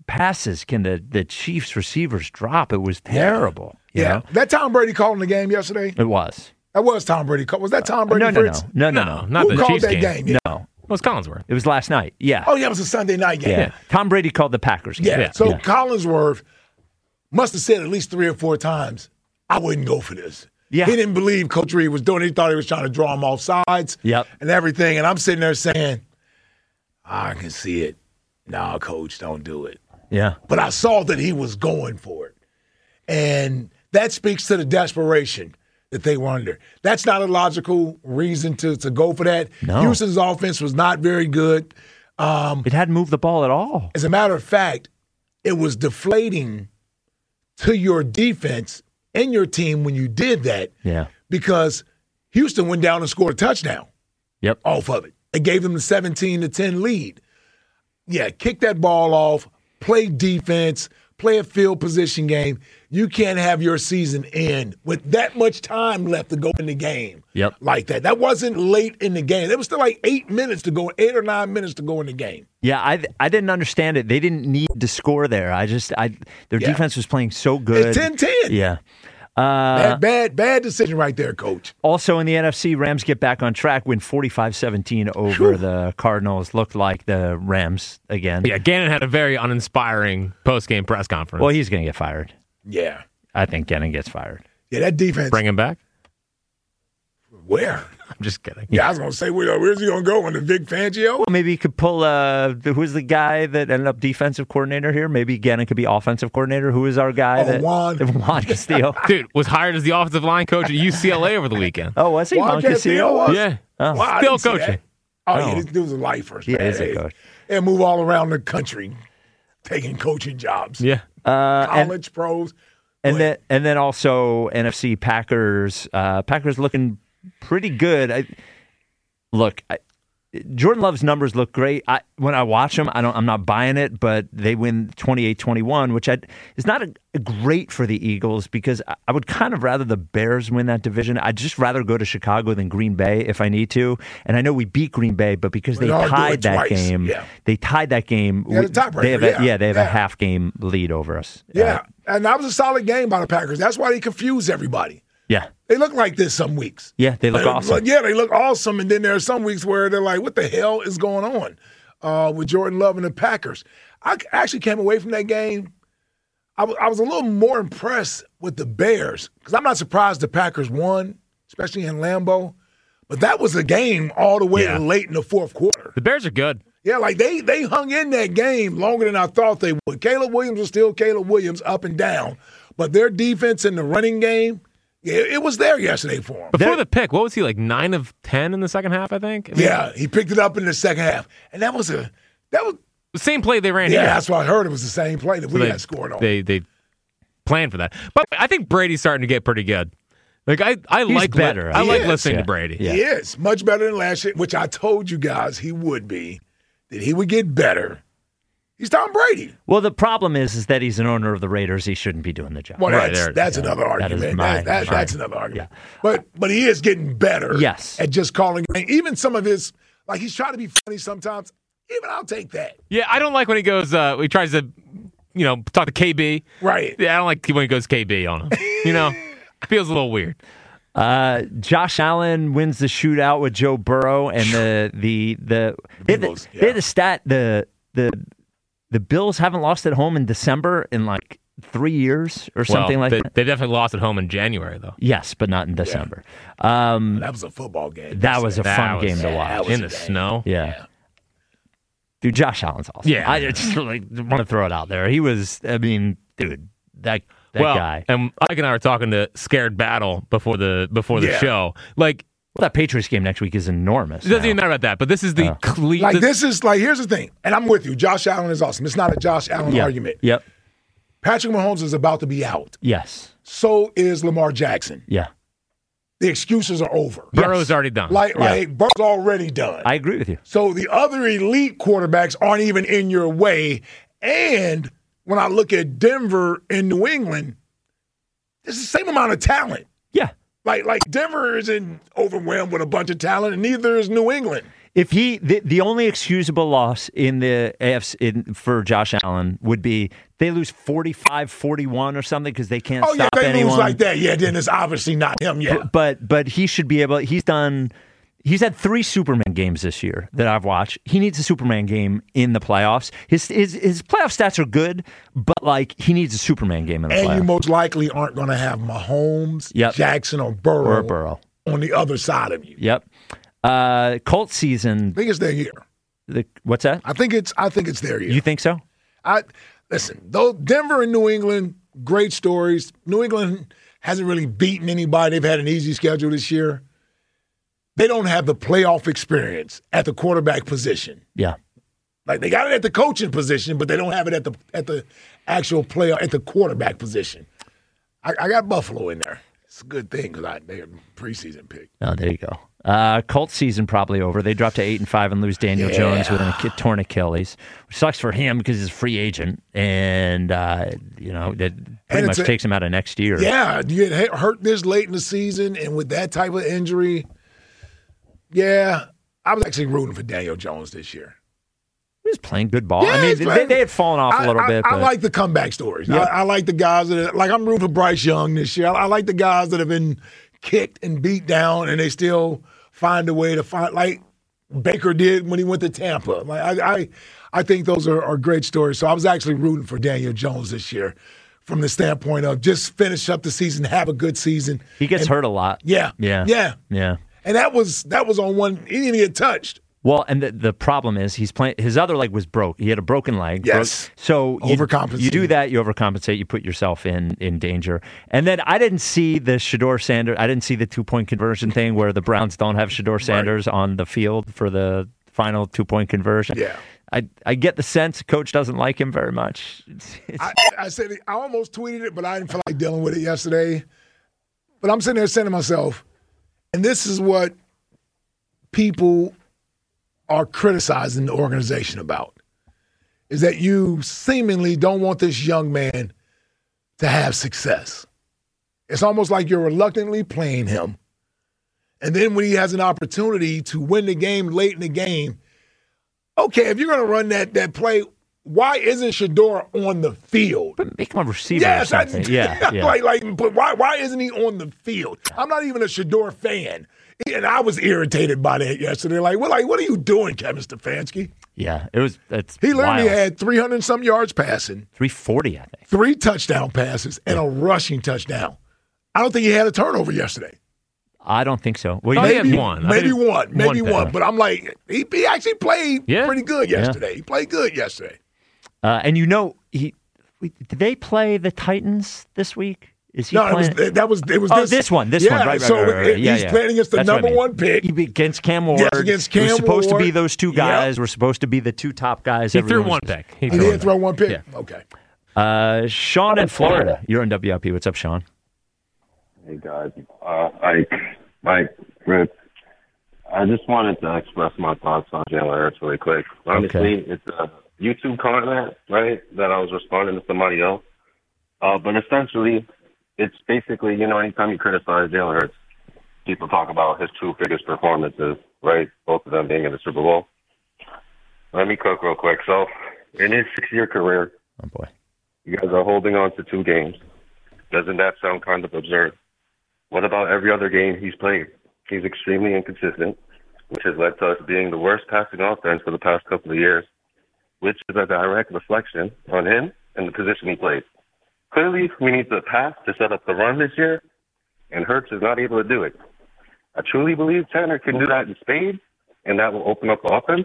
passes can the, the Chiefs receivers drop? It was terrible. you Yeah. know? That Tom Brady calling the game yesterday? It was. That was Tom Brady. call- Was that Tom Brady? no, no, Fritz? no, no, no, no, not Who the called Chiefs that game? Yeah. No. It was Collinsworth. It was last night. Yeah. Oh, yeah, it was a Sunday night game. yeah. Tom Brady called the Packers game. Yeah. So Collinsworth must have said at least three or four times, I wouldn't go for this. Yeah. He didn't believe Coach Reed was doing it. He thought he was trying to draw him off sides Yep. and everything. And I'm sitting there saying, I can see it. No, Coach, don't do it. Yeah. But I saw that he was going for it. And that speaks to the desperation that they were under. That's not a logical reason to, to go for that. No. Houston's offense was not very good. Um, it hadn't moved the ball at all. As a matter of fact, it was deflating to your defense and your team when you did that Yeah. because Houston went down and scored a touchdown Yep. off of it. It gave them the seventeen to ten lead. Yeah, kick that ball off, play defense, play a field position game. You can't have your season end with that much time left to go in the game Yep. like that. That wasn't late in the game. There was still like eight minutes to go, eight or nine minutes to go in the game. Yeah, I I didn't understand it. They didn't need to score there. I just I their Yeah. defense was playing so good. It's ten ten. Yeah. Uh, Bad, bad, bad decision right there, Coach. Also in the N F C, Rams get back on track, win forty-five seventeen over the Cardinals. Looked like the Rams again. Yeah, Gannon had a very uninspiring post-game press conference. Well, he's going to get fired. Yeah. I think Gannon gets fired. Yeah, that defense. Bring him back? Where? I'm just kidding. Yeah, I was going to say, where, where's he going to go? On the Vic Fangio? Well, maybe he could pull, uh, who's the guy that ended up defensive coordinator here? Maybe Gannon could be offensive coordinator. Who is our guy? Oh, that, Juan. Juan Castillo. Dude, was hired as the offensive line coach at U C L A over the weekend. Oh, was he? Juan Juan Castillo was? Yeah. Oh. Wow, I Still didn't see coaching. that. Oh, Oh. yeah, this dude's a lifer. Yeah, man. he's a coach. And move all around the country taking coaching jobs. Yeah. Uh, and, College, pros. and then and then also N F C Packers. Uh, Packers looking pretty good. I, look, I, Jordan Love's numbers look great. I, when I watch them, I don't. I'm not buying it, but they win twenty-eight twenty-one, which I, is not a, a great for the Eagles because I, I would kind of rather the Bears win that division. I'd just rather go to Chicago than Green Bay if I need to. And I know we beat Green Bay, but because We they all do tied it that twice. game, Yeah. they tied that game. Yeah, the tiebreaker, they have a, yeah. they have Yeah. a half game lead over us. Yeah, Uh, and that was a solid game by the Packers. That's why they confuse everybody. yeah. They look like this some weeks. Yeah, they look Like, awesome. Yeah, they look awesome. And then there are some weeks where they're like, what the hell is going on uh, with Jordan Love and the Packers? I actually came away from that game. I was, I was a little more impressed with the Bears because I'm not surprised the Packers won, especially in Lambeau. But that was a game all the way Yeah. late in the fourth quarter. The Bears are good. Yeah, like they they hung in that game longer than I thought they would. Caleb Williams was still Caleb Williams up and down. But their defense in the running game, yeah, it was there yesterday for him. Before the pick, what was he, like nine of ten in the second half, I think? I mean, Yeah, he picked it up in the second half. And that was a that was the same play they ran Yeah, here. that's what I heard. It was the same play that So we they, had scored on. They they planned for that. But I think Brady's starting to get pretty good. Like I, I He's like better, I He like is, listening yeah. to Brady. Yeah. He is much better than last year, which I told you guys he would be, that he would get better. He's Tom Brady. Well, the problem is, is that he's an owner of the Raiders. He shouldn't be doing the job. Well, Right, that's, there- that's yeah, another that is argument. my- That- that- my- that's another argument. But but he is getting better. Yes. At just calling. Even some of his, like he's trying to be funny sometimes. Even I'll take that. Yeah, I don't like when he goes. Uh, he tries to, you know, talk to K B. Right. Yeah, I don't like when he goes K B on him. You know, feels a little weird. Uh, Josh Allen wins the shootout with Joe Burrow, and the the the they had the, Bengals, they had yeah. the stat the the the Bills haven't lost at home in December in like three years or something well, like they, that. They definitely lost at home in January, though. Yes, but not in December. Um, That was a football game. that was a That fun was- game to yeah, watch. that was In a the game. snow. Yeah. Dude, Josh Allen's awesome. Yeah. I just really want to throw it out there. He was, I mean, dude, that that well, guy. and Ike and I were talking to Scared Battle before the before the Yeah. show. Like, Well, that Patriots game next week is enormous. it doesn't now. even matter about that. But this is the Oh. cle- Like the- this is like here's the thing, and I'm with you. Josh Allen is awesome. It's not a Josh Allen Yeah. argument. Yep. Patrick Mahomes is about to be out. Yes. So is Lamar Jackson. Yeah. The excuses are over. Burrow's already done. Like Yeah. like Burrow's already done. I agree with you. So the other elite quarterbacks aren't even in your way. And when I look at Denver and New England, it's the same amount of talent. Yeah. Like like Denver isn't overwhelmed with a bunch of talent, and neither is New England. If he, the, the only excusable loss in the A F C in, for Josh Allen would be they lose forty-five forty-one or something because they can't oh, stop yeah, they anyone. lose like that. Yeah, then it's obviously not him yet. But, but but he should be able. He's done. He's had three Superman games this year that I've watched. He needs a Superman game in the playoffs. His his, his playoff stats are good, but like he needs a Superman game in the and playoffs. you most likely aren't going to have Mahomes, Yep. Jackson, or Burrow, Or Burrow. on the other side of you. Yep. Uh, Colts season. I think it's their year. The, what's that? I think it's I think it's their year. You think so? I listen. Though Denver and New England, great stories. New England hasn't really beaten anybody. They've had an easy schedule this year. They don't have the playoff experience at the quarterback position. Yeah. Like they got it at the coaching position, but they don't have it at the at the actual player at the quarterback position. I, I got Buffalo in there. It's a good thing because they're a preseason pick. Oh, there you go. Uh, Colts season probably over. They dropped to eight and five and lose Daniel Yeah. Jones with a torn Achilles, which sucks for him because he's a free agent, and uh, you know that pretty much a- takes him out of next year. Yeah, you get hurt this late in the season, and with that type of injury, yeah, I was actually rooting for Daniel Jones this year. He was playing good ball. Yeah, I mean, he's they, playing- they had fallen off a little I, bit. I, but I like the comeback stories. Yep. I, I like the guys that are, like I'm rooting for Bryce Young this year. I, I like the guys that have been kicked and beat down, and they still find a way to find like Baker did when he went to Tampa. Like I, I, I think those are, are great stories. So I was actually rooting for Daniel Jones this year, from the standpoint of just finish up the season, have a good season. he gets And- hurt a lot. Yeah, yeah, yeah, yeah. and that was that was on one. He didn't get touched. Well, and the, the problem is he's playing. His other leg was broke. He had a broken leg. Yes. Broke- so you, Overcompensate. you do that. You overcompensate. You put yourself in in danger. And then I didn't see the Shador Sanders. I didn't see the two point conversion thing where the Browns don't have Shador Sanders on the field for the final two point conversion. Yeah. I I get the sense coach doesn't like him very much. It's, it's, I, I said I almost tweeted it, but I didn't feel like dealing with it yesterday. But I'm sitting there saying to myself, and this is what people are criticizing the organization about, is that you seemingly don't want this young man to have success. It's almost like you're reluctantly playing him. And then when he has an opportunity to win the game late in the game, okay, if you're going to run that that play, why isn't Shador on the field? But make him a receiver Yes, or I- something. Yeah, yeah. like, like, but why, why isn't he on the field? I'm not even a Shador fan, and I was irritated by that yesterday. Like, well, like, what are you doing, Kevin Stefanski? yeah, it was. It's He literally wild. had three hundred some yards passing, three forty, I think. three touchdown passes, and a rushing touchdown. I don't think he had a turnover yesterday. I don't think so. Well, Thought he maybe had one. I Maybe think one, maybe one one. pass. But I'm like, he, he actually played Yeah. pretty good Yeah. yesterday. He played good yesterday. Uh, and you know, he we- did they play the Titans this week? Is he No, it was, playing? that was it was Oh, this, this one, this yeah, one, right, right, so right, right, right. it- Yeah, he's yeah. playing against the That's what I number mean. one pick. He beat against Cam Ward. Yes, against It was Cam supposed to be Ward. those two guys. Were supposed to be the two top guys. He threw Everyone one was- pick. He He threw did one throw pick. one pick. Yeah. Okay. Uh, Sean in Florida. You're on W I P. What's up, Sean? Hey guys, uh, Ike, Mike, Rip. I just wanted to express my thoughts on Jalen Hurts really quick. Honestly, it's a YouTube comment, right, that I was responding to somebody else. Uh, but essentially, it's basically, you know, anytime you criticize Jalen Hurts, people talk about his two biggest performances, right, both of them being in the Super Bowl. Let me cook real quick. So, in his six-year career, oh boy, you guys are holding on to two games. Doesn't that sound kind of absurd? What about every other game he's played? He's extremely inconsistent, which has led to us being the worst passing offense for the past couple of years, which is a direct reflection on him and the position he plays. Clearly, we need the pass to set up the run this year, and Hurts is not able to do it. I truly believe Tanner can do that in spades, and that will open up the offense.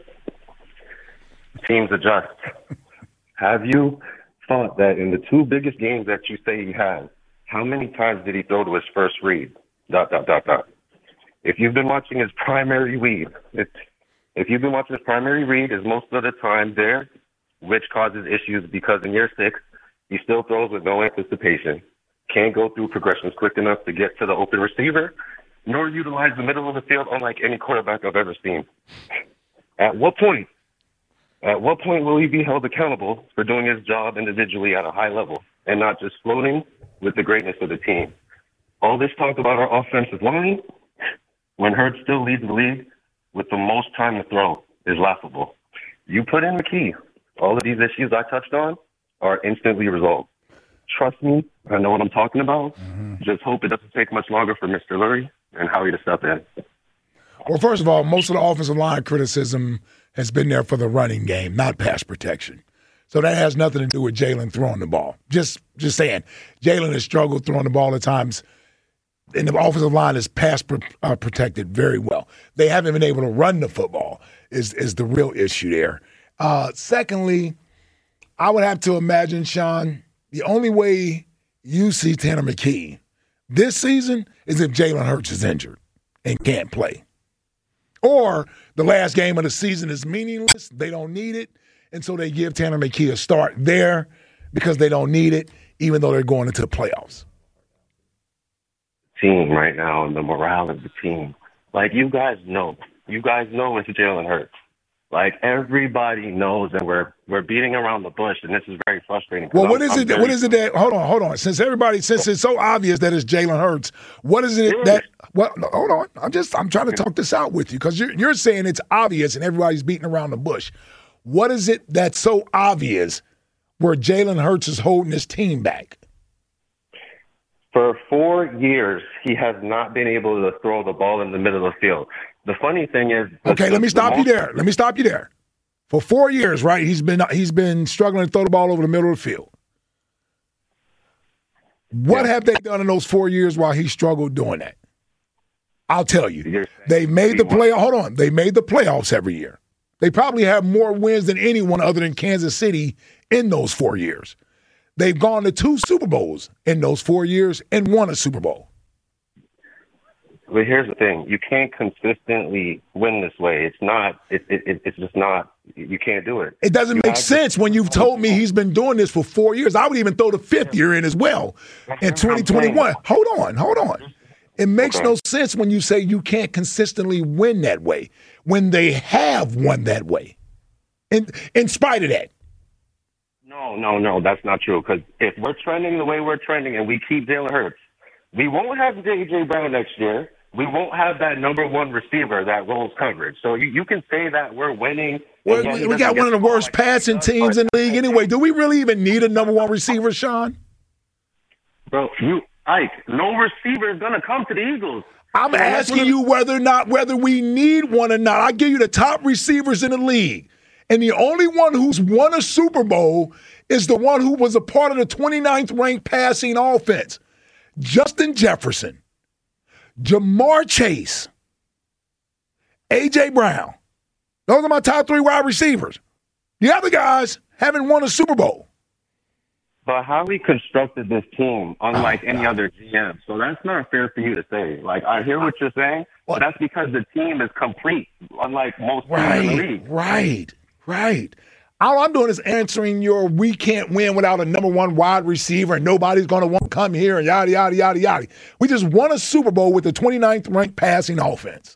Teams adjust. Have you thought that in the two biggest games that you say he has, how many times did he throw to his first read? Dot, dot, dot, dot. If you've been watching his primary read, if, if you've been watching his primary read, is most of the time there, which causes issues because in year six, he still throws with no anticipation, can't go through progressions quick enough to get to the open receiver, nor utilize the middle of the field unlike any quarterback I've ever seen. At what point, at what point will he be held accountable for doing his job individually at a high level and not just floating with the greatness of the team? All this talk about our offensive line, when Hurts still leads the league, with the most time to throw is laughable. You put in McKee, all of these issues I touched on are instantly resolved. Trust me, I know what I'm talking about. Mm-hmm. Just hope it doesn't take much longer for Mister Lurie and Howie to step in. Well, first of all, most of the offensive line criticism has been there for the running game, not pass protection. So that has nothing to do with Jalen throwing the ball. Just just saying, Jalen has struggled throwing the ball at times, and the offensive line is pass pro- uh, protected very well. They haven't been able to run the football is, is the real issue there. Uh, secondly, I would have to imagine, Sean, the only way you see Tanner McKee this season is if Jalen Hurts is injured and can't play. Or the last game of the season is meaningless, they don't need it, and so they give Tanner McKee a start there because they don't need it, even though they're going into the playoffs. Team right now and the morale of the team. Like, you guys know. You guys know it's Jalen Hurts. Like, everybody knows that we're we're beating around the bush, and this is very frustrating. Well, what I'm, is I'm it? very, What is it that? Hold on, hold on. Since everybody, since it's so obvious that it's Jalen Hurts, what is it that? Well, no, hold on. I'm just I'm trying to talk this out with you because you're you're saying it's obvious and everybody's beating around the bush. What is it that's so obvious where Jalen Hurts is holding his team back? For four years, he has not been able to throw the ball in the middle of the field. The funny thing is, okay, let me stop you there. Let me stop you there. For four years, right? He's been he's been struggling to throw the ball over the middle of the field. What yeah. have they done in those four years while he struggled doing that? I'll tell you. They made the play. Hold on, they made the playoffs every year. They probably have more wins than anyone other than Kansas City in those four years. They've gone to two Super Bowls in those four years and won a Super Bowl. But here's the thing: you can't consistently win this way. It's not. It, it, it's just not. You can't do it. It doesn't you make sense to, when you've told me he's been doing this for four years. I would even throw the fifth year in as well in twenty twenty-one. Hold on, hold on. It makes okay. no sense when you say you can't consistently win that way when they have won that way. In in spite of that. No, no, no, that's not true. Because if we're trending the way we're trending and we keep Jalen Hurts, we won't have J J. Brown next year. We won't have that number one receiver that rolls coverage. So you, you can say that we're winning. Well, we, we got one of the worst like passing teams in the league anyway. Do we really even need a number one receiver, Sean? Bro, you, Ike, no receiver is going to come to the Eagles. I'm so asking you whether or not, whether we need one or not. I give you the top receivers in the league. And the only one who's won a Super Bowl is the one who was a part of the twenty-ninth ranked passing offense. Justin Jefferson, Jamar Chase, A J. Brown. Those are my top three wide receivers. The other guys haven't won a Super Bowl. But how we constructed this team, unlike oh, any other G M, so that's not fair for you to say. Like, I hear what you're saying, but that's because the team is complete, unlike most right, teams in the league. Right, right. All I'm doing is answering your we can't win without a number one wide receiver and nobody's going to want to come here and yada, yada, yada, yada. We just won a Super Bowl with the twenty-ninth ranked passing offense.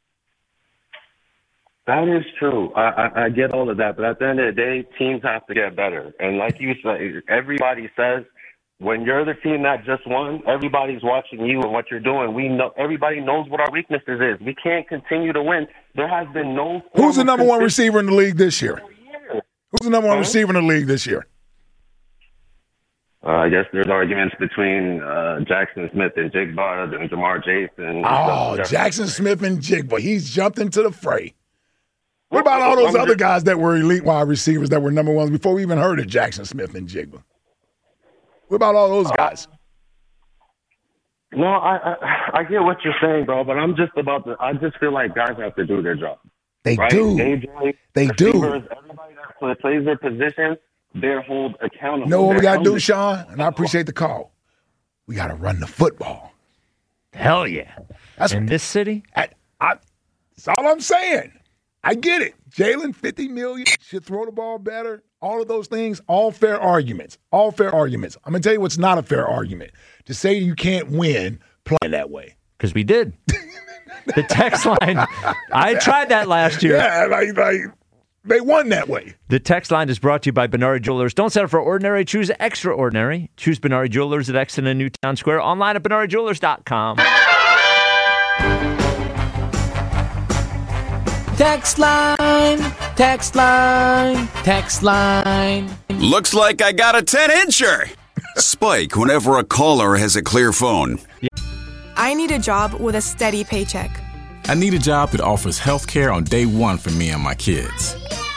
That is true. I, I, I get all of that. But at the end of the day, teams have to get better. And like you said, everybody says when you're the team that just won, everybody's watching you and what you're doing. We know everybody knows what our weaknesses is. We can't continue to win. There has been no. Who's the number one receiver in the league this year? Who's the number one huh? receiver in the league this year? Uh, I guess there's arguments between uh, Jackson Smith and Jigba and Jamar Chase. And oh, Jackson Smith and Jigba. He's jumped into the fray. What about all those other guys that were elite wide receivers that were number ones before we even heard of Jackson Smith and Jigba? What about all those guys? No, I, I I get what you're saying, bro, but I'm just about to – I just feel like guys have to do their job. They right? do. A J, they do. Everybody that plays their position, they're held accountable. You know what they're we got to do, Sean? And I appreciate the call. We got to run the football. Hell yeah. That's in this city? I, I, that's all I'm saying. I get it. Jalen, fifty million dollars, should throw the ball better. All of those things, all fair arguments. All fair arguments. I'm going to tell you what's not a fair argument. To say you can't win playing that way. Because we did. The text line, I tried that last year. Yeah, like, like they won that way. The text line is brought to you by Benari Jewelers. Don't settle for ordinary, choose extraordinary. Choose Benari Jewelers at Exton and Newtown Square. Online at benari jewelers dot com. Text line, text line, text line. Looks like I got a ten-incher. Spike whenever a caller has a clear phone. I need a job with a steady paycheck. I need a job that offers health care on day one for me and my kids.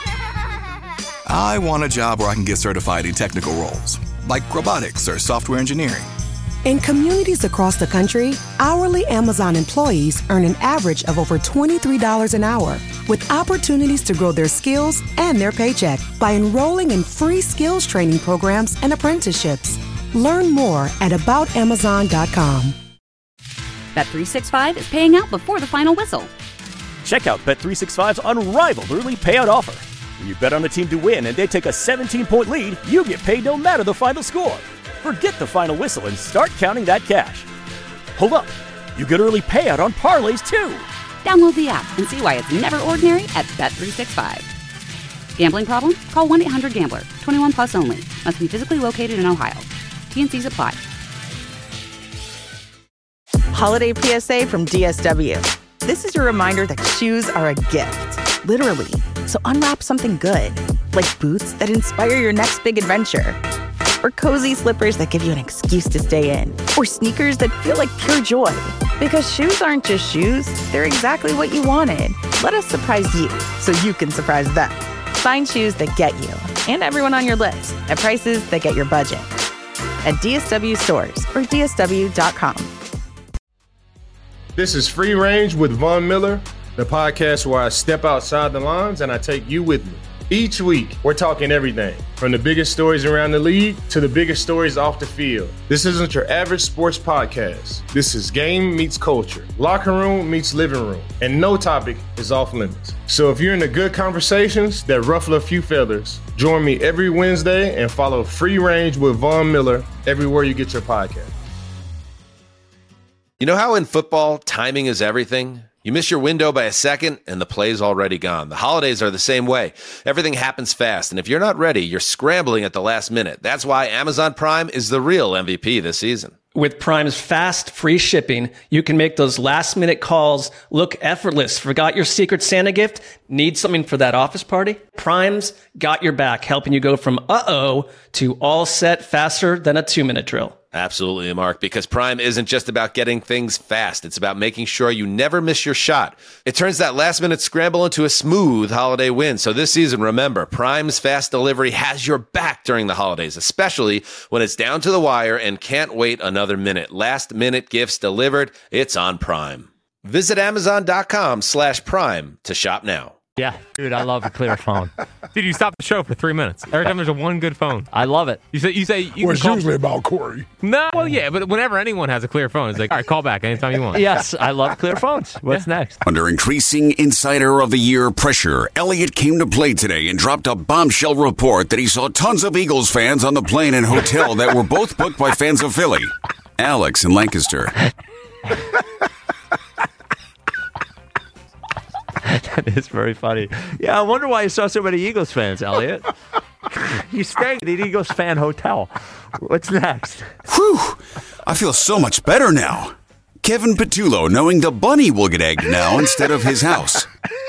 I want a job where I can get certified in technical roles, like robotics or software engineering. In communities across the country, hourly Amazon employees earn an average of over twenty-three dollars an hour, with opportunities to grow their skills and their paycheck by enrolling in free skills training programs and apprenticeships. Learn more at about amazon dot com. Bet three sixty-five is paying out before the final whistle. Check out Bet three sixty-five's unrivaled early payout offer. When you bet on a team to win and they take a seventeen-point lead, you get paid no matter the final score. Forget the final whistle and start counting that cash. Hold up. You get early payout on parlays, too. Download the app and see why it's never ordinary at Bet three sixty-five. Gambling problem? Call one eight hundred gambler. twenty-one plus only. Must be physically located in Ohio. T N Cs apply. Holiday P S A from D S W. This is your reminder that shoes are a gift, literally. So unwrap something good, like boots that inspire your next big adventure, or cozy slippers that give you an excuse to stay in, or sneakers that feel like pure joy. Because shoes aren't just shoes, they're exactly what you wanted. Let us surprise you so you can surprise them. Find shoes that get you and everyone on your list at prices that get your budget. At D S W stores or D S W dot com. This is Free Range with Von Miller, the podcast where I step outside the lines and I take you with me. Each week, we're talking everything from the biggest stories around the league to the biggest stories off the field. This isn't your average sports podcast. This is game meets culture, locker room meets living room, and no topic is off limits. So if you're into good conversations that ruffle a few feathers, join me every Wednesday and follow Free Range with Von Miller everywhere you get your podcast. You know how in football, timing is everything? You miss your window by a second, and the play's already gone. The holidays are the same way. Everything happens fast, and if you're not ready, you're scrambling at the last minute. That's why Amazon Prime is the real M V P this season. With Prime's fast, free shipping, you can make those last-minute calls look effortless. Forgot your Secret Santa gift? Need something for that office party? Prime's got your back, helping you go from uh-oh to all set faster than a two-minute drill. Absolutely, Mark, because Prime isn't just about getting things fast. It's about making sure you never miss your shot. It turns that last-minute scramble into a smooth holiday win. So this season, remember, Prime's fast delivery has your back during the holidays, especially when it's down to the wire and can't wait another minute. Last-minute gifts delivered. It's on Prime. Visit amazon.com slash prime to shop now. Yeah, dude, I love a clear phone. Dude, you stop the show for three minutes. Every time there's a one good phone. I love it. You say, you say, you well, it's call... usually about Corey. No, well, yeah, but whenever anyone has a clear phone, it's like, all right, call back anytime you want. Yes, I love clear phones. What's yeah. next? Under increasing Insider of the Year pressure, Elliott came to play today and dropped a bombshell report that he saw tons of Eagles fans on the plane and hotel that were both booked by fans of Philly. Alex in Lancaster. That is very funny. Yeah, I wonder why you saw so many Eagles fans, Elliot. You're staying at an Eagles fan hotel. What's next? Whew! I feel so much better now. Kevin Petullo knowing the bunny will get egged now instead of his house.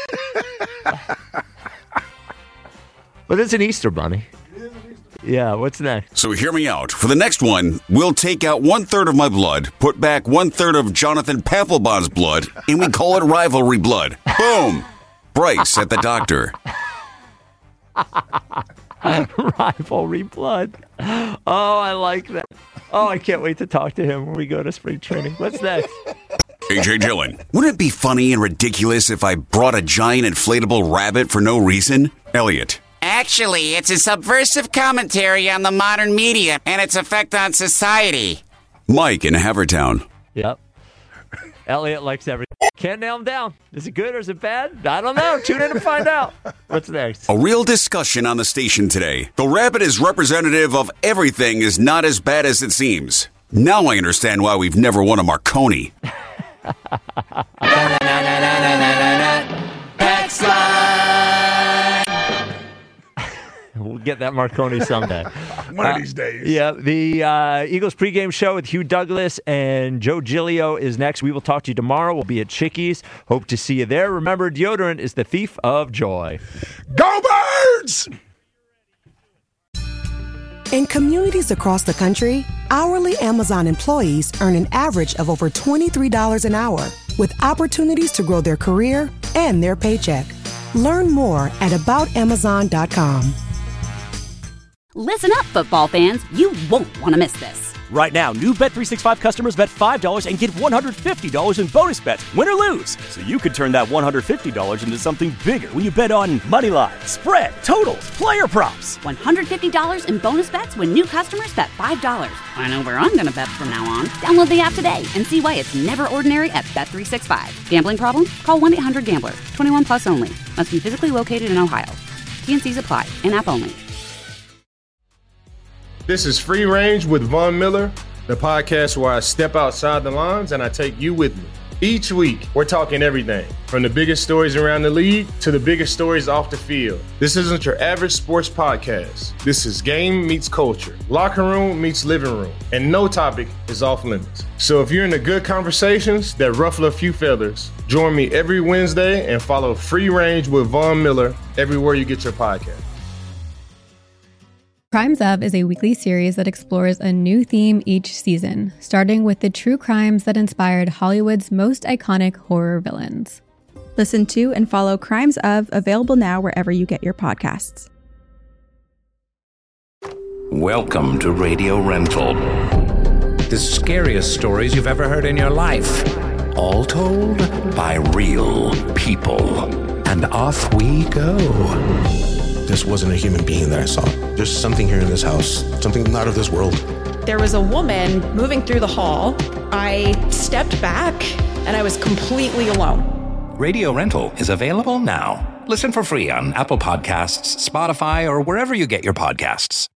But it's an Easter bunny. Yeah, what's next? So hear me out. For the next one, we'll take out one-third of my blood, put back one-third of Jonathan Papelbon's blood, and we call it rivalry blood. Boom! Bryce at the doctor. Rivalry blood. Oh, I like that. Oh, I can't wait to talk to him when we go to spring training. What's next? A J Dillon. Wouldn't it be funny and ridiculous if I brought a giant inflatable rabbit for no reason? Elliot. Actually, it's a subversive commentary on the modern media and its effect on society. Mike in Havertown. Yep. Elliot likes everything. Can't nail him down. Is it good or is it bad? I don't know. Tune in and find out. What's next? A real discussion on the station today. The rabbit is representative of everything is not as bad as it seems. Now I understand why we've never won a Marconi. get that Marconi someday. One Uh, of these days. Yeah, the uh, Eagles pregame show with Hugh Douglas and Joe Giglio is next. We will talk to you tomorrow. We'll be at Chickies. Hope to see you there. Remember, deodorant is the thief of joy. Go Birds! In communities across the country, hourly Amazon employees earn an average of over twenty-three dollars an hour, with opportunities to grow their career and their paycheck. Learn more at about amazon dot com. Listen up, football fans. You won't want to miss this. Right now, new Bet three sixty-five customers bet five dollars and get one hundred fifty dollars in bonus bets, win or lose. So you could turn that one hundred fifty dollars into something bigger when you bet on money line, spread, totals, player props. one hundred fifty dollars in bonus bets when new customers bet five dollars. I know where I'm going to bet from now on. Download the app today and see why it's never ordinary at Bet three sixty-five. Gambling problem? Call one eight hundred gambler. twenty-one plus only. Must be physically located in Ohio. T and C's apply. In-app only. This is Free Range with Von Miller, the podcast where I step outside the lines and I take you with me. Each week, we're talking everything from the biggest stories around the league to the biggest stories off the field. This isn't your average sports podcast. This is game meets culture, locker room meets living room, and no topic is off limits. So if you're into good conversations that ruffle a few feathers, join me every Wednesday and follow Free Range with Von Miller everywhere you get your podcast. Crimes Of is a weekly series that explores a new theme each season, starting with the true crimes that inspired Hollywood's most iconic horror villains. Listen to and follow Crimes Of, available now wherever you get your podcasts. Welcome to Radio Rental. The scariest stories you've ever heard in your life. All told by real people. And off we go. This wasn't a human being that I saw. There's something here in this house, something not of this world. There was a woman moving through the hall. I stepped back and I was completely alone. Radio Rental is available now. Listen for free on Apple Podcasts, Spotify, or wherever you get your podcasts.